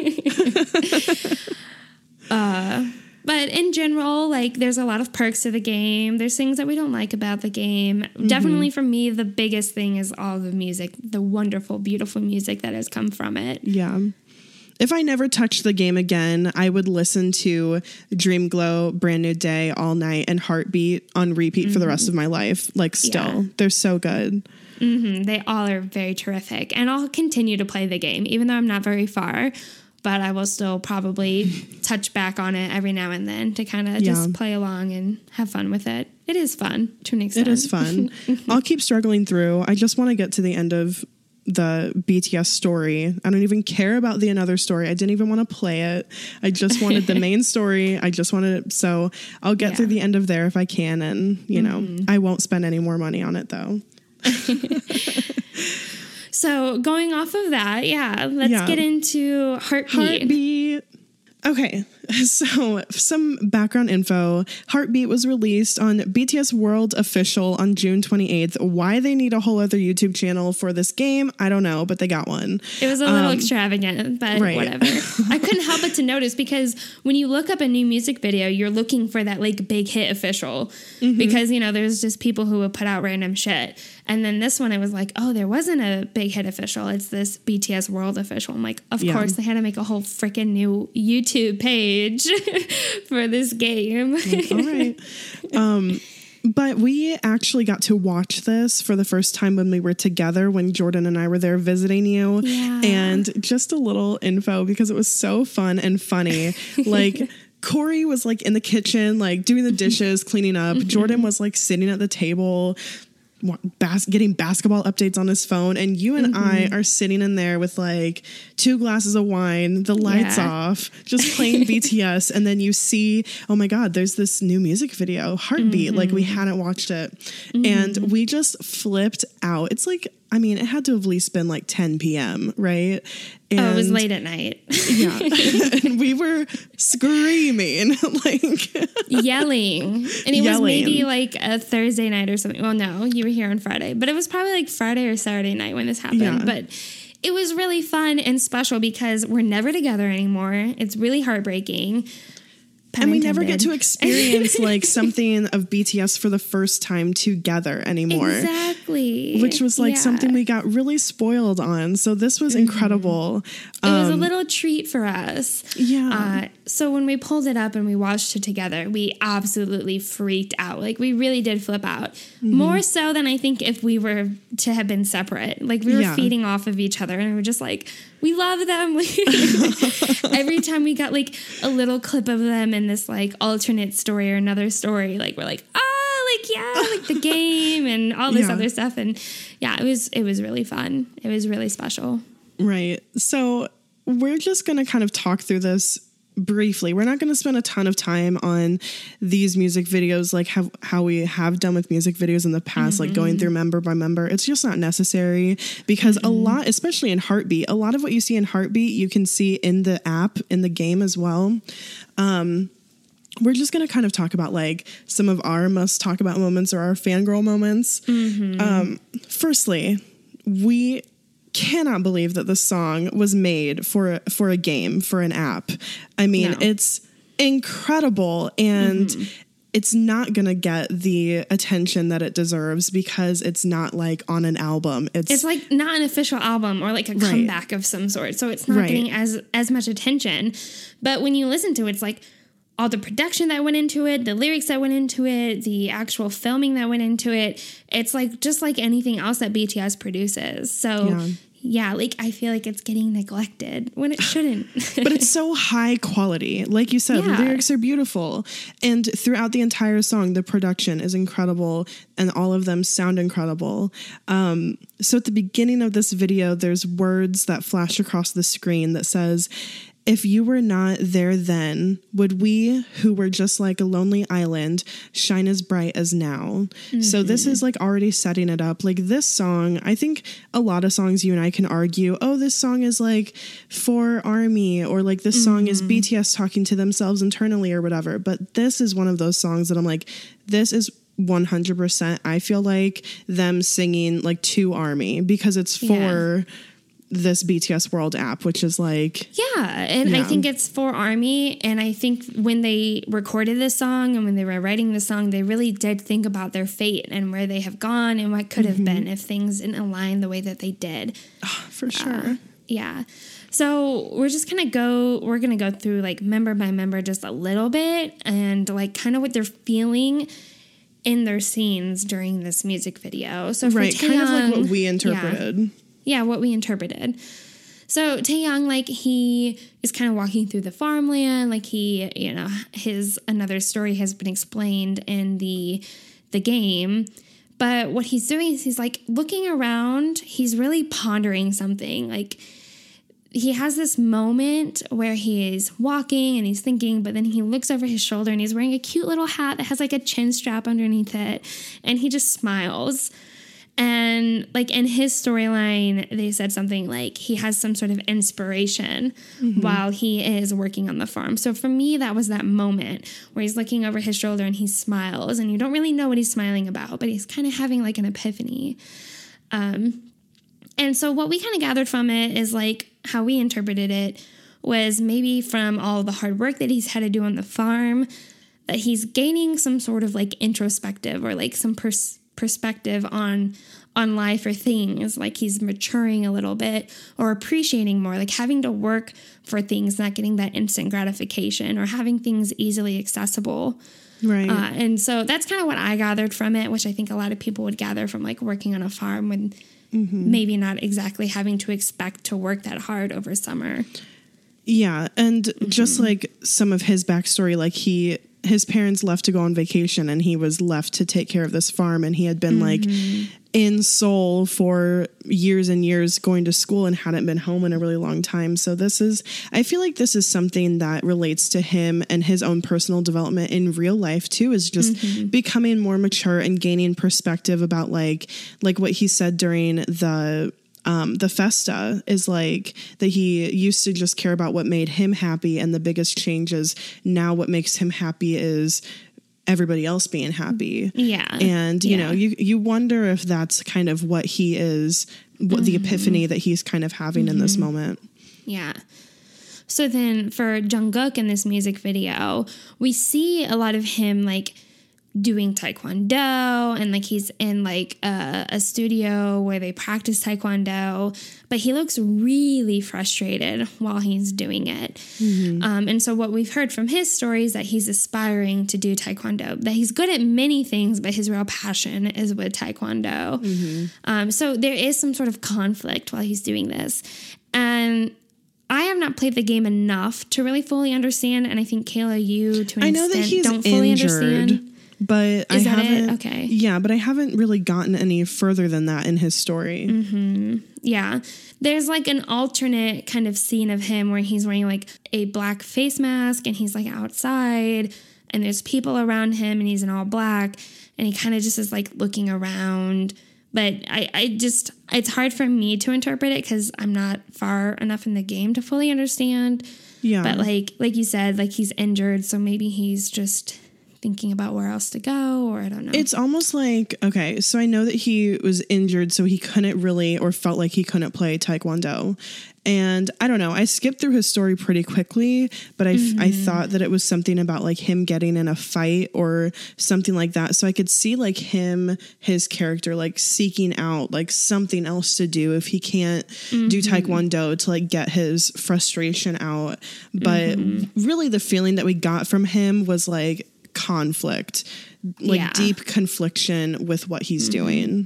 But in general, like there's a lot of perks to the game. There's things that we don't like about the game. Definitely for me, the biggest thing is all the music, the wonderful, beautiful music that has come from it. Yeah. If I never touched the game again, I would listen to Dream Glow, Brand New Day, All Night, and Heartbeat on repeat for the rest of my life. Like still, they're so good. They all are very terrific. And I'll continue to play the game, even though I'm not very far. But I will still probably touch back on it every now and then to kind of just play along and have fun with it. It is fun to an extent. It is fun. I'll keep struggling through. I just want to get to the end of the BTS story. I don't even care about the another story. I didn't even want to play it. I just wanted the main story. I just wanted it. So I'll get through the end of there if I can. And, you know, I won't spend any more money on it though. So going off of that, let's get into Heartbeat. Okay, so some background info. Heartbeat was released on BTS World Official on June 28th. Why they need a whole other YouTube channel for this game, I don't know, but they got one. It was a little extravagant, but whatever. I couldn't help but to notice because when you look up a new music video, you're looking for that like big hit official because, you know, there's just people who would put out random shit. And then this one, it was like, oh, there wasn't a big hit official. It's this BTS World Official. I'm like, of course, they had to make a whole freaking new YouTube page for this game. All right. But we actually got to watch this for the first time when we were together, when Jordan and I were there visiting you. Yeah. And just a little info because it was so fun and funny. Like, Corey was like in the kitchen, like doing the dishes, cleaning up. Jordan was like sitting at the table getting basketball updates on his phone, and you and I are sitting in there with like 2 glasses of wine, the lights off, just playing BTS, and then you see, oh my God, there's this new music video, Heartbeat, like we hadn't watched it, and we just flipped out. It's like, I mean, it had to have at least been like 10 p.m., right? And it was late at night. Yeah. And we were screaming, like yelling. And it was maybe like a Thursday night or something. Well, no, you were here on Friday, but it was probably like Friday or Saturday night when this happened. Yeah. But it was really fun and special because we're never together anymore. It's really heartbreaking. And we never get to experience like something of BTS for the first time together anymore. Exactly. Which was like something we got really spoiled on. So this was incredible. It was a little treat for us. Yeah. So when we pulled it up and we watched it together, we absolutely freaked out. Like we really did flip out. More so than I think if we were to have been separate. Like we were feeding off of each other and we were just like, we love them. Every time we got like a little clip of them in this like alternate story or another story, like we're like, like the game and all this other stuff. And it was really fun. It was really special. Right. So we're just going to kind of talk through this briefly. We're not going to spend a ton of time on these music videos, like how we have done with music videos in the past, like going through member by member. It's just not necessary because a lot, especially in Heartbeat, a lot of what you see in Heartbeat, you can see in the app, in the game as well. We're just going to kind of talk about like some of our must talk about moments or our fangirl moments. Firstly, we cannot believe that this song was made for a game, for an app. I mean, it's incredible, and it's not going to get the attention that it deserves because it's not like on an album. It's like not an official album or like a comeback of some sort. So it's not getting as much attention. But when you listen to it, it's like all the production that went into it, the lyrics that went into it, the actual filming that went into it. It's like just like anything else that BTS produces. So like I feel like it's getting neglected when it shouldn't. But it's so high quality. Like you said, the lyrics are beautiful. And throughout the entire song, the production is incredible and all of them sound incredible. So at the beginning of this video, there's words that flash across the screen that says, "If you were not there then, would we, who were just like a lonely island, shine as bright as now?" So this is like already setting it up. Like this song, I think a lot of songs you and I can argue, oh, this song is like for ARMY, or like this song is BTS talking to themselves internally or whatever. But this is one of those songs that I'm like, this is 100%. I feel like them singing like to ARMY because it's for this BTS World app, which is like... I think it's for ARMY, and I think when they recorded this song and when they were writing the song, they really did think about their fate and where they have gone and what could have been if things didn't align the way that they did. For sure. So we're going to go through like member by member just a little bit and like kind of what they're feeling in their scenes during this music video. So for Taeyang, kind of like what we interpreted. What we interpreted. So Taeyang, like he is kind of walking through the farmland, like he, his another story has been explained in the game. But what he's doing is he's like looking around, he's really pondering something. Like he has this moment where he is walking and he's thinking, but then he looks over his shoulder and he's wearing a cute little hat that has like a chin strap underneath it. And he just smiles. And like in his storyline, they said something like he has some sort of inspiration while he is working on the farm. So for me, that was that moment where he's looking over his shoulder and he smiles and you don't really know what he's smiling about, but he's kind of having like an epiphany. And so what we kind of gathered from it is like how we interpreted it was maybe from all the hard work that he's had to do on the farm, that he's gaining some sort of like introspective or like some perspective on life or things, like he's maturing a little bit or appreciating more, like having to work for things, not getting that instant gratification or having things easily accessible. Right. And so that's kind of what I gathered from it, which I think a lot of people would gather from like working on a farm when maybe not exactly having to expect to work that hard over summer. Yeah. And just like some of his backstory, like he his parents left to go on vacation and he was left to take care of this farm, and he had been like in Seoul for years and years going to school and hadn't been home in a really long time. So I feel like this is something that relates to him and his own personal development in real life too, is just becoming more mature and gaining perspective about like what he said during the festa is like that he used to just care about what made him happy, and the biggest change is now what makes him happy is everybody else being happy. Yeah. And you know, you wonder if that's kind of what he is, what the epiphany that he's kind of having in this moment. Yeah. So then for Jungkook in this music video, we see a lot of him like doing taekwondo, and like he's in like a studio where they practice taekwondo, but he looks really frustrated while he's doing it. And so what we've heard from his story is that he's aspiring to do taekwondo, that he's good at many things, but his real passion is with taekwondo. So there is some sort of conflict while he's doing this. And I have not played the game enough to really fully understand, and I think Kayla, you to an extent don't fully understand. But I haven't. Okay. Yeah, but I haven't really gotten any further than that in his story. Yeah. There's like an alternate kind of scene of him where he's wearing like a black face mask and he's like outside and there's people around him and he's in all black and he kind of just is like looking around. But I just, it's hard for me to interpret it because I'm not far enough in the game to fully understand. Yeah. But like you said, like he's injured, so maybe he's just thinking about where else to go, or I don't know. It's almost like, okay, so I know that he was injured, so he couldn't really, or felt like he couldn't play taekwondo. And I don't know, I skipped through his story pretty quickly, but I thought that it was something about like him getting in a fight or something like that. So I could see like his character, like seeking out like something else to do if he can't do taekwondo to like get his frustration out. But really the feeling that we got from him was like conflict, like deep confliction with what he's doing.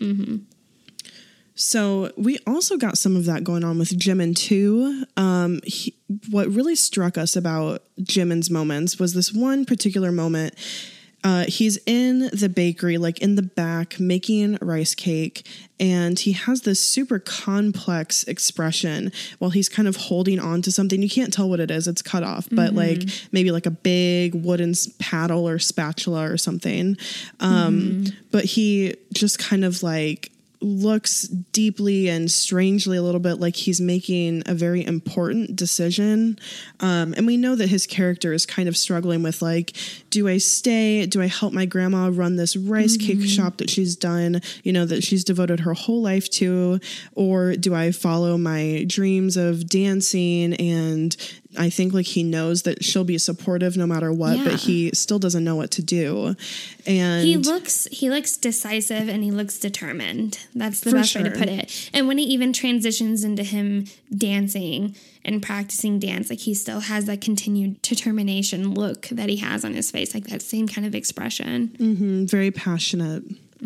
So we also got some of that going on with Jimin too. What really struck us about Jimin's moments was this one particular moment. He's in the bakery, like in the back, making rice cake, and he has this super complex expression while he's kind of holding on to something. You can't tell what it is. It's cut off, but like maybe like a big wooden paddle or spatula or something. But he just kind of like looks deeply and strangely a little bit like he's making a very important decision. And we know that his character is kind of struggling with like, do I stay? Do I help my grandma run this rice cake shop that she's done, you know, that she's devoted her whole life to? Or do I follow my dreams of dancing? And I think like he knows that she'll be supportive no matter what, but he still doesn't know what to do. And he looks decisive and he looks determined. That's the best way to put it. And when he even transitions into him dancing and practicing dance, like he still has that continued determination look that he has on his face, like that same kind of expression. Very passionate.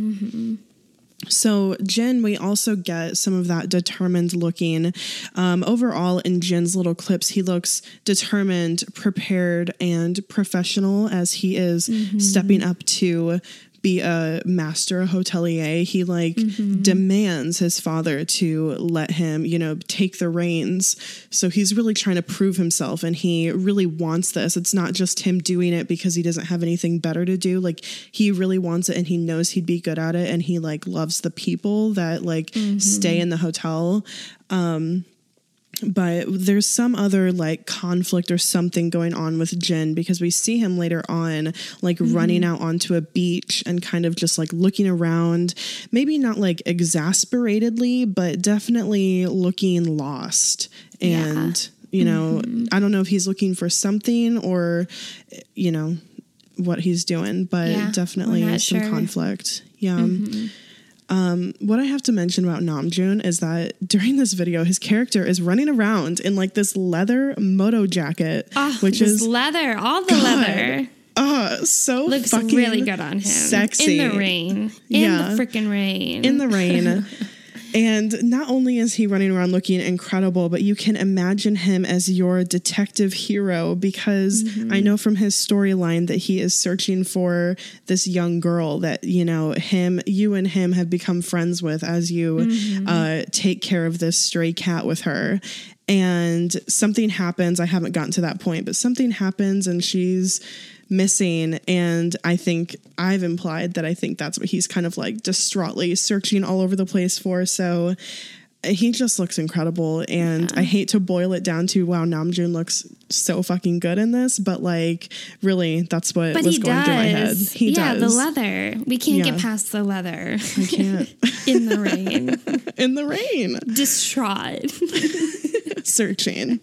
So Jin, we also get some of that determined looking. Overall in Jin's little clips, he looks determined, prepared, and professional as he is stepping up to be a master hotelier. He like demands his father to let him, you know, take the reins. So he's really trying to prove himself and he really wants this. It's not just him doing it because he doesn't have anything better to do. Like he really wants it and he knows he'd be good at it. And he like loves the people that like stay in the hotel. But there's some other like conflict or something going on with Jin because we see him later on like running out onto a beach and kind of just like looking around, maybe not like exasperatedly, but definitely looking lost. And, you know, I don't know if he's looking for something or, you know, what he's doing, but definitely some conflict. What I have to mention about Namjoon is that during this video, his character is running around in like this leather moto jacket, which is leather, all the leather. So looks fucking really good on him. Sexy in the rain, in the freaking rain, in the rain. And not only is he running around looking incredible, but you can imagine him as your detective hero, because I know from his storyline that he is searching for this young girl that, you and him have become friends with as you take care of this stray cat with her. And something happens. I haven't gotten to that point, but something happens and she's missing. And I think I've implied that I think that's what he's kind of like distraughtly searching all over the place for. So he just looks incredible. And I hate to boil it down to, wow, Namjoon looks so fucking good in this. But like, really, that's what was going through my head. He does. Yeah, the leather. We can't get past the leather. I can't. In the rain. In the rain. Distraught. Searching.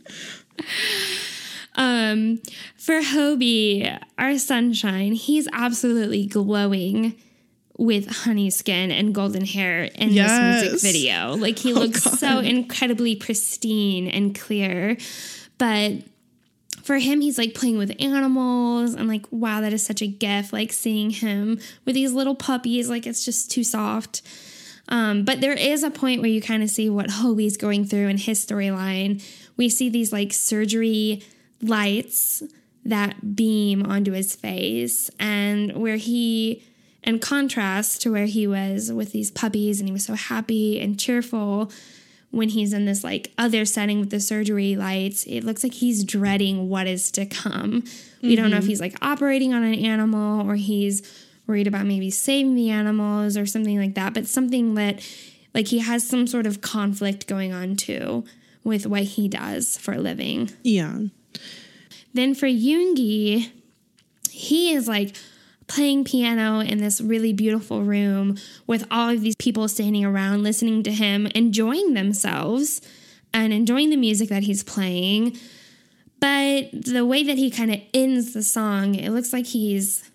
For Hobie, our sunshine, he's absolutely glowing with honey skin and golden hair in this music video. Like, he looks so incredibly pristine and clear. But for him, he's like playing with animals, and like, wow, that is such a gift. Like, seeing him with these little puppies, like, it's just too soft. But there is a point where you kind of see what Hobie's going through in his storyline. We see these like surgery lights that beam onto his face, and where he, in contrast to where he was with these puppies and he was so happy and cheerful, when he's in this like other setting with the surgery lights, it looks like he's dreading what is to come. We don't know if he's like operating on an animal or he's worried about maybe saving the animals or something like that, but something that like he has some sort of conflict going on too with what he does for a living. Yeah. Then for Yoongi, he is like playing piano in this really beautiful room with all of these people standing around listening to him, enjoying themselves and enjoying the music that he's playing. But the way that he kind of ends the song, it looks like he's,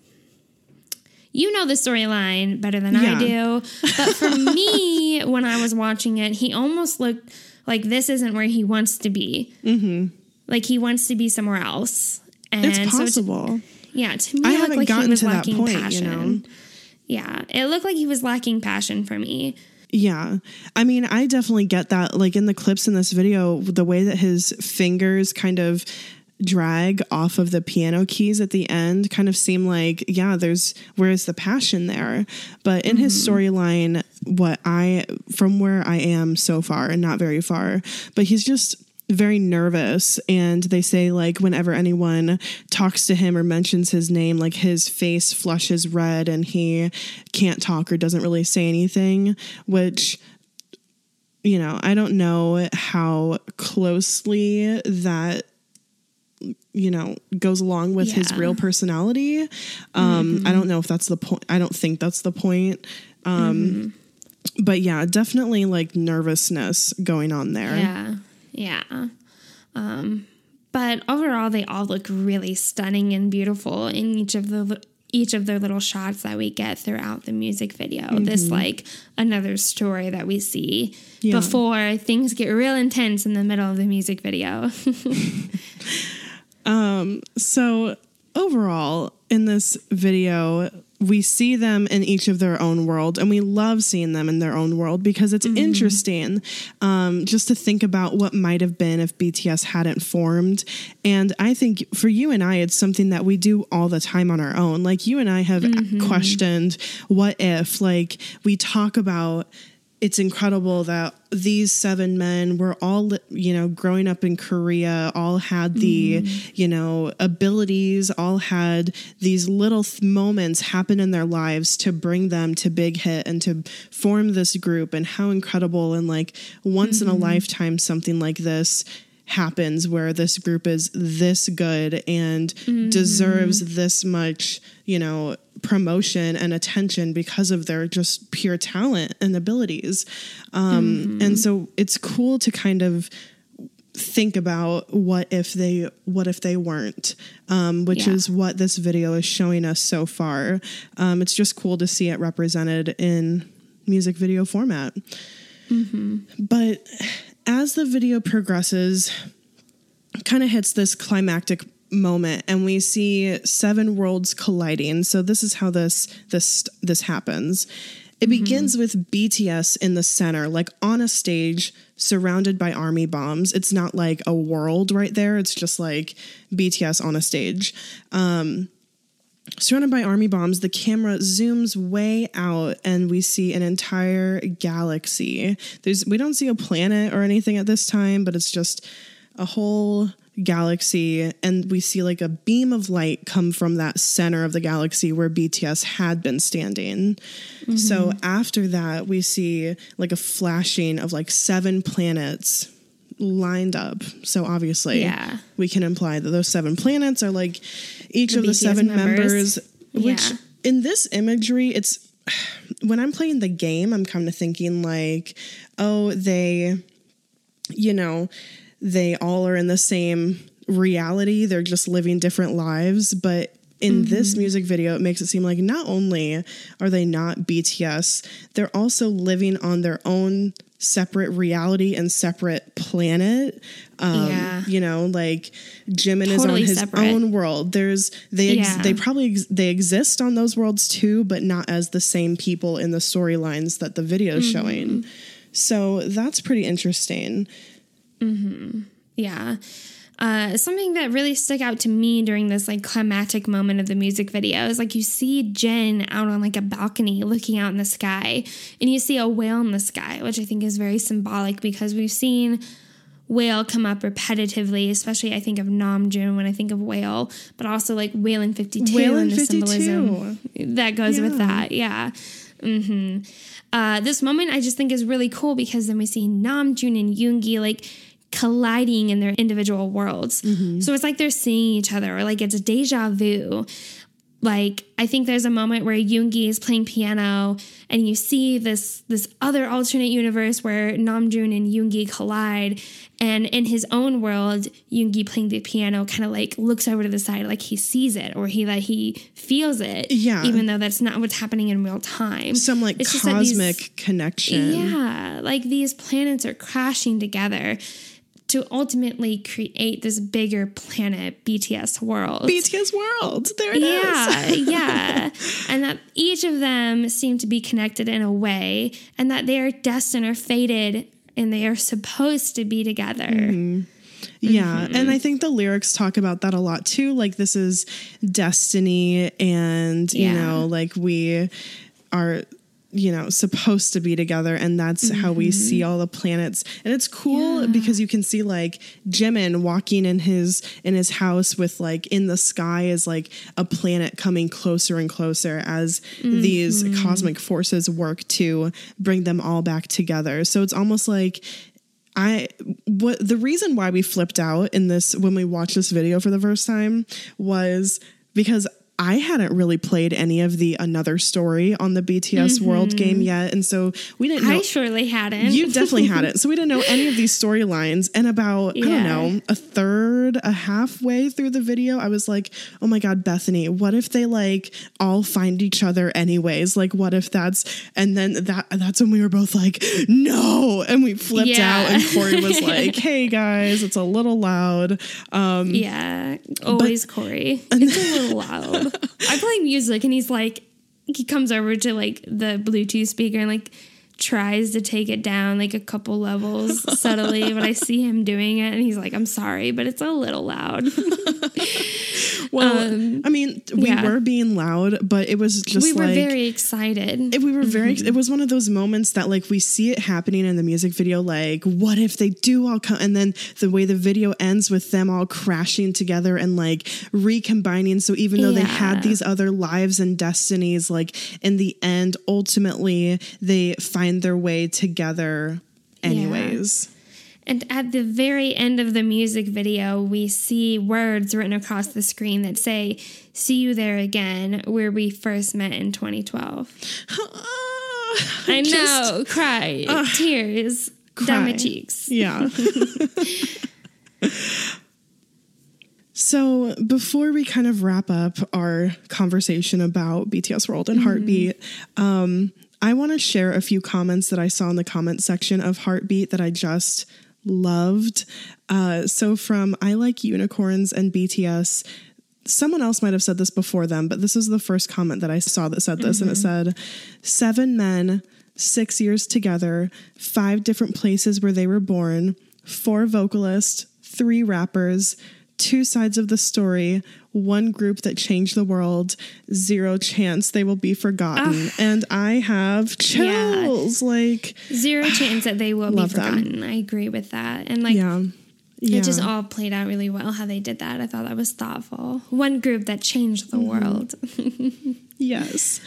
you know the storyline better than I do. But for me, when I was watching it, he almost looked like this isn't where he wants to be. Like he wants to be somewhere else. And it's possible. To me, it looked like he was lacking passion. Yeah, it looked like he was lacking passion for me. Yeah. I mean, I definitely get that. Like in the clips in this video, the way that his fingers kind of drag off of the piano keys at the end kind of seem like, where's the passion there? But in his storyline, from where I am so far, and not very far, but he's just very nervous. And they say like whenever anyone talks to him or mentions his name, like his face flushes red and he can't talk or doesn't really say anything, which, I don't know how closely that goes along with his real personality. I don't know if that's the point. I don't think that's the point. But yeah, definitely like nervousness going on there. Yeah. But overall, they all look really stunning and beautiful in each of their little shots that we get throughout the music video. This like another story that we see before things get real intense in the middle of the music video. So overall in this video, we see them in each of their own world, and we love seeing them in their own world because it's interesting just to think about what might have been if BTS hadn't formed. And I think for you and I, it's something that we do all the time on our own. Like you and I have questioned what if, like we talk about, it's incredible that these 7 men were all, growing up in Korea, all had the, abilities, all had these little moments happen in their lives to bring them to big hit and to form this group, and how incredible. And like once in a lifetime, something like this happens where this group is this good and deserves this much, promotion and attention because of their just pure talent and abilities. And so it's cool to kind of think about what if they weren't, which is what this video is showing us so far. It's just cool to see it represented in music video format. But as the video progresses, kind of hits this climactic moment, and we see 7 worlds colliding. So this is how this happens. It begins with BTS in the center, like on a stage surrounded by army bombs. It's not like a world right there. It's just like BTS on a stage. Surrounded by army bombs, the camera zooms way out and we see an entire galaxy. We don't see a planet or anything at this time, but it's just a whole galaxy, and we see like a beam of light come from that center of the galaxy where BTS had been standing. So after that, we see like a flashing of like 7 planets lined up. So obviously we can imply that those 7 planets are like each of the 7 members, which in this imagery, it's when I'm playing the game, I'm kind of thinking like, oh, they all are in the same reality. They're just living different lives. But in this music video, it makes it seem like not only are they not BTS, they're also living on their own separate reality and separate planet. Like Jimin is on his own world. They exist on those worlds too, but not as the same people in the storylines that the video is showing. So that's pretty interesting. Yeah. Something that really stuck out to me during this like climactic moment of the music video is like you see Jin out on like a balcony looking out in the sky, and you see a whale in the sky, which I think is very symbolic because we've seen whale come up repetitively, especially I think of Namjoon when I think of whale, but also like Whalen 52 and the symbolism that goes with that. Yeah. This moment I just think is really cool because then we see Namjoon and Yoongi like colliding in their individual worlds. So it's like they're seeing each other, or like it's a deja vu. Like I think there's a moment where Yoongi is playing piano and you see this other alternate universe where Namjoon and Yoongi collide, and in his own world Yoongi playing the piano kind of like looks over to the side like he sees it, or he feels it, even though that's not what's happening in real time. Some like it's cosmic connection. Like these planets are crashing together to ultimately create this bigger planet, BTS world. BTS world, there it is. Yeah. And that each of them seem to be connected in a way, and that they are destined or fated, and they are supposed to be together. Yeah, and I think the lyrics talk about that a lot too. Like this is destiny, and you know, like we are supposed to be together, and that's how we see all the planets. And it's cool because you can see like Jimin walking in his house with like in the sky is like a planet coming closer and closer as these cosmic forces work to bring them all back together. So it's almost like the reason why we flipped out in this when we watched this video for the first time was because I hadn't really played any of the Another Story on the BTS World game yet. And so we didn't know. I surely hadn't. You definitely hadn't. So we didn't know any of these storylines. And about, I don't know, a halfway through the video, I was like, oh my God, Bethany, what if they like all find each other anyways? Like, what if and then that's when we were both like, no. And we flipped out, and Corey was like, hey guys, it's a little loud. Always Corey. It's a little loud. I play music and he comes over to like the Bluetooth speaker and like tries to take it down like a couple levels subtly, but I see him doing it and he's like, I'm sorry, but it's a little loud. Well, I mean, we were being loud, but it was just we were very excited. It was one of those moments that like we see it happening in the music video, like what if they do all come, and then the way the video ends with them all crashing together and like recombining. So even though they had these other lives and destinies, like in the end, ultimately they find their way together anyways. And at the very end of the music video, we see words written across the screen that say, "See you there again, where we first met in 2012. I know, cry, tears down my cheeks. Yeah. So before we kind of wrap up our conversation about BTS World and Heartbeat, I want to share a few comments that I saw in the comment section of Heartbeat that I just loved. So from I Like Unicorns and BTS, someone else might have said this before them, but this is the first comment that I saw that said this. And it said, 7 men, 6 years together, 5 different places where they were born, 4 vocalists, 3 rappers, 2 sides of the story, 1 group that changed the world, 0 chance they will be forgotten. And I have chills. Like 0 chance that they will be forgotten. I agree with that. And like, it just all played out really well how they did that. I thought that was thoughtful. 1 group that changed the world. Yes.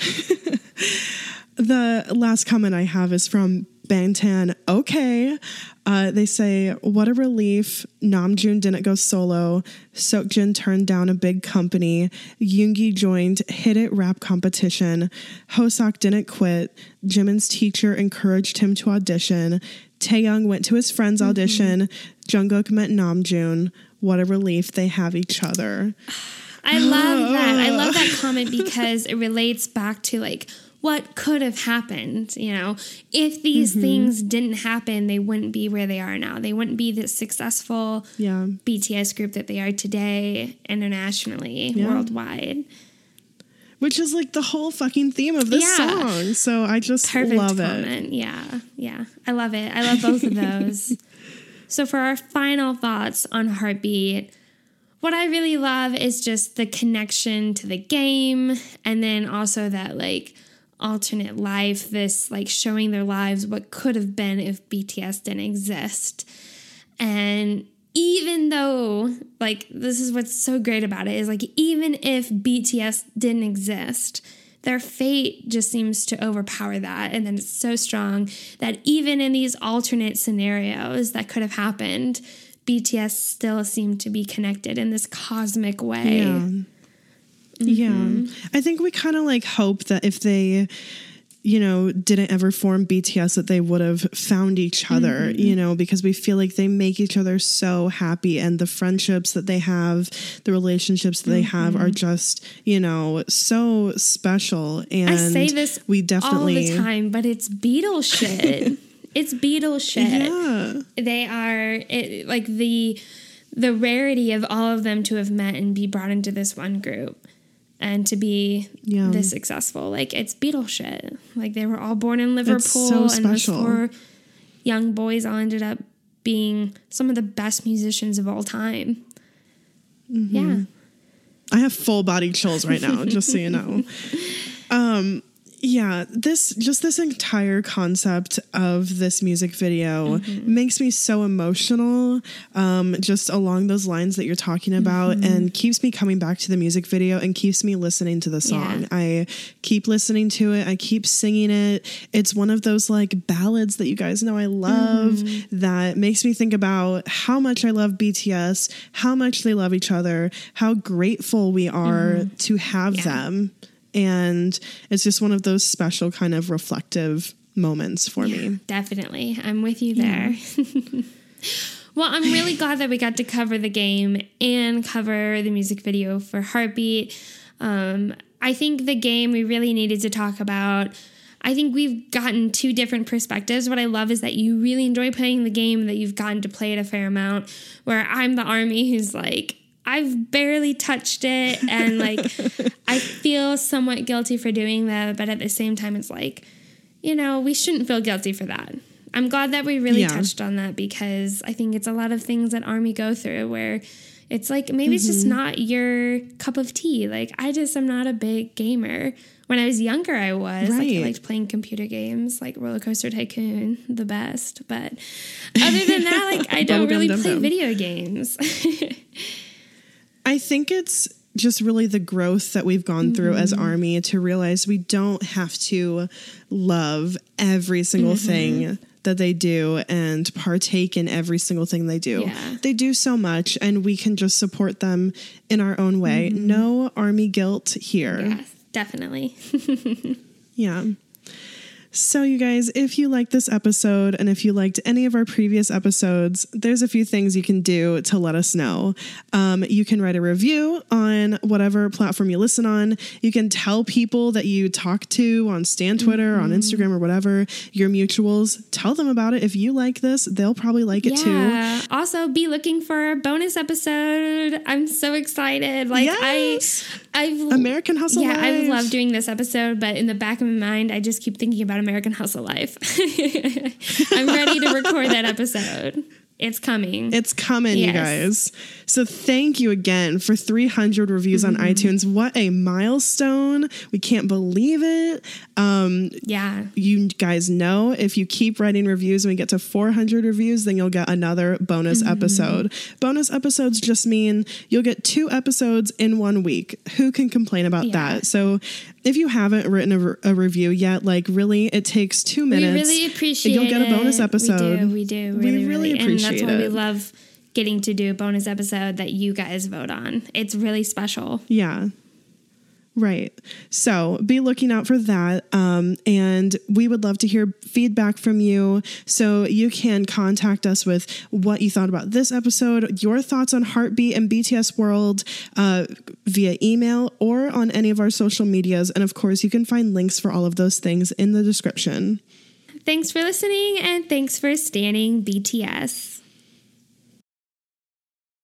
The last comment I have is from Bangtan. Okay. They say, what a relief. Namjoon didn't go solo. Seokjin turned down a big company. Yoongi joined Hit It rap competition. Hoseok didn't quit. Jimin's teacher encouraged him to audition. Taeyoung went to his friend's audition. Jungkook met Namjoon. What a relief they have each other. I love that. I love that comment because it relates back to like what could have happened, you know, if these things didn't happen, they wouldn't be where they are now. They wouldn't be the successful BTS group that they are today internationally, worldwide. Which is like the whole fucking theme of this song. So I just love it. Yeah. I love it. I love both of those. So for our final thoughts on Heartbeat, what I really love is just the connection to the game, and then also that like alternate life, this like showing their lives what could have been if BTS didn't exist. And even though, like, this is what's so great about it, is like even if BTS didn't exist, their fate just seems to overpower that. And then it's so strong that even in these alternate scenarios that could have happened, BTS still seem to be connected in this cosmic way. Yeah. I think we kind of like hope that if they, you know, didn't ever form BTS, that they would have found each other, you know, because we feel like they make each other so happy, and the friendships that they have, the relationships that they have are just, you know, so special. And I say this we definitely all the time, but it's Beatles shit. It's Beatles shit. Yeah. They are like the rarity of all of them to have met and be brought into this one group. And to be this successful, like it's Beatles shit. Like they were all born in Liverpool, and those 4 young boys all ended up being some of the best musicians of all time. Yeah, I have full body chills right now, just so you know. Yeah, this entire concept of this music video makes me so emotional, just along those lines that you're talking about, and keeps me coming back to the music video and keeps me listening to the song. Yeah. I keep listening to it. I keep singing it. It's one of those like ballads that you guys know I love that makes me think about how much I love BTS, how much they love each other, how grateful we are to have them. And it's just one of those special kind of reflective moments for me. Definitely. I'm with you there. Well, I'm really glad that we got to cover the game and cover the music video for Heartbeat. I think the game we really needed to talk about. I think we've gotten 2 different perspectives. What I love is that you really enjoy playing the game, that you've gotten to play it a fair amount, where I'm the army who's like, I've barely touched it, and like I feel somewhat guilty for doing that, but at the same time it's like, you know, we shouldn't feel guilty for that. I'm glad that we really touched on that, because I think it's a lot of things that Army go through where it's like maybe it's just not your cup of tea. Like I just am not a big gamer. When I was younger, I was. Like I liked playing computer games like Roller Coaster Tycoon, the best. But other than that, like I don't really play video games. I think it's just really the growth that we've gone through as Army to realize we don't have to love every single thing that they do and partake in every single thing they do. Yeah. They do so much, and we can just support them in our own way. No Army guilt here. Yes, definitely. Yeah. So, you guys, if you liked this episode and if you liked any of our previous episodes, there's a few things you can do to let us know. You can write a review on whatever platform you listen on. You can tell people that you talk to on Stan Twitter, on Instagram or whatever, your mutuals. Tell them about it. If you like this, they'll probably like it too. Also, be looking for a bonus episode. I'm so excited. Like, yes. I've American Hustle Life. Yeah, I love doing this episode, but in the back of my mind, I just keep thinking about American Hustle Life. I'm ready to record that episode. It's coming. It's coming, you guys. So thank you again for 300 reviews on iTunes. What a milestone. We can't believe it. You guys know if you keep writing reviews and we get to 400 reviews, then you'll get another bonus episode. Bonus episodes just mean you'll get 2 episodes in 1 week. Who can complain about that? So if you haven't written a review yet, like really, it takes 2 minutes. We really appreciate it. You'll get a bonus episode. We do. We really appreciate it. And that's why we love getting to do a bonus episode that you guys vote on. It's really special. Yeah. Right. So be looking out for that. And we would love to hear feedback from you. So you can contact us with what you thought about this episode, your thoughts on Heartbeat and BTS World via email or on any of our social medias. And of course, you can find links for all of those things in the description. Thanks for listening and thanks for standing BTS.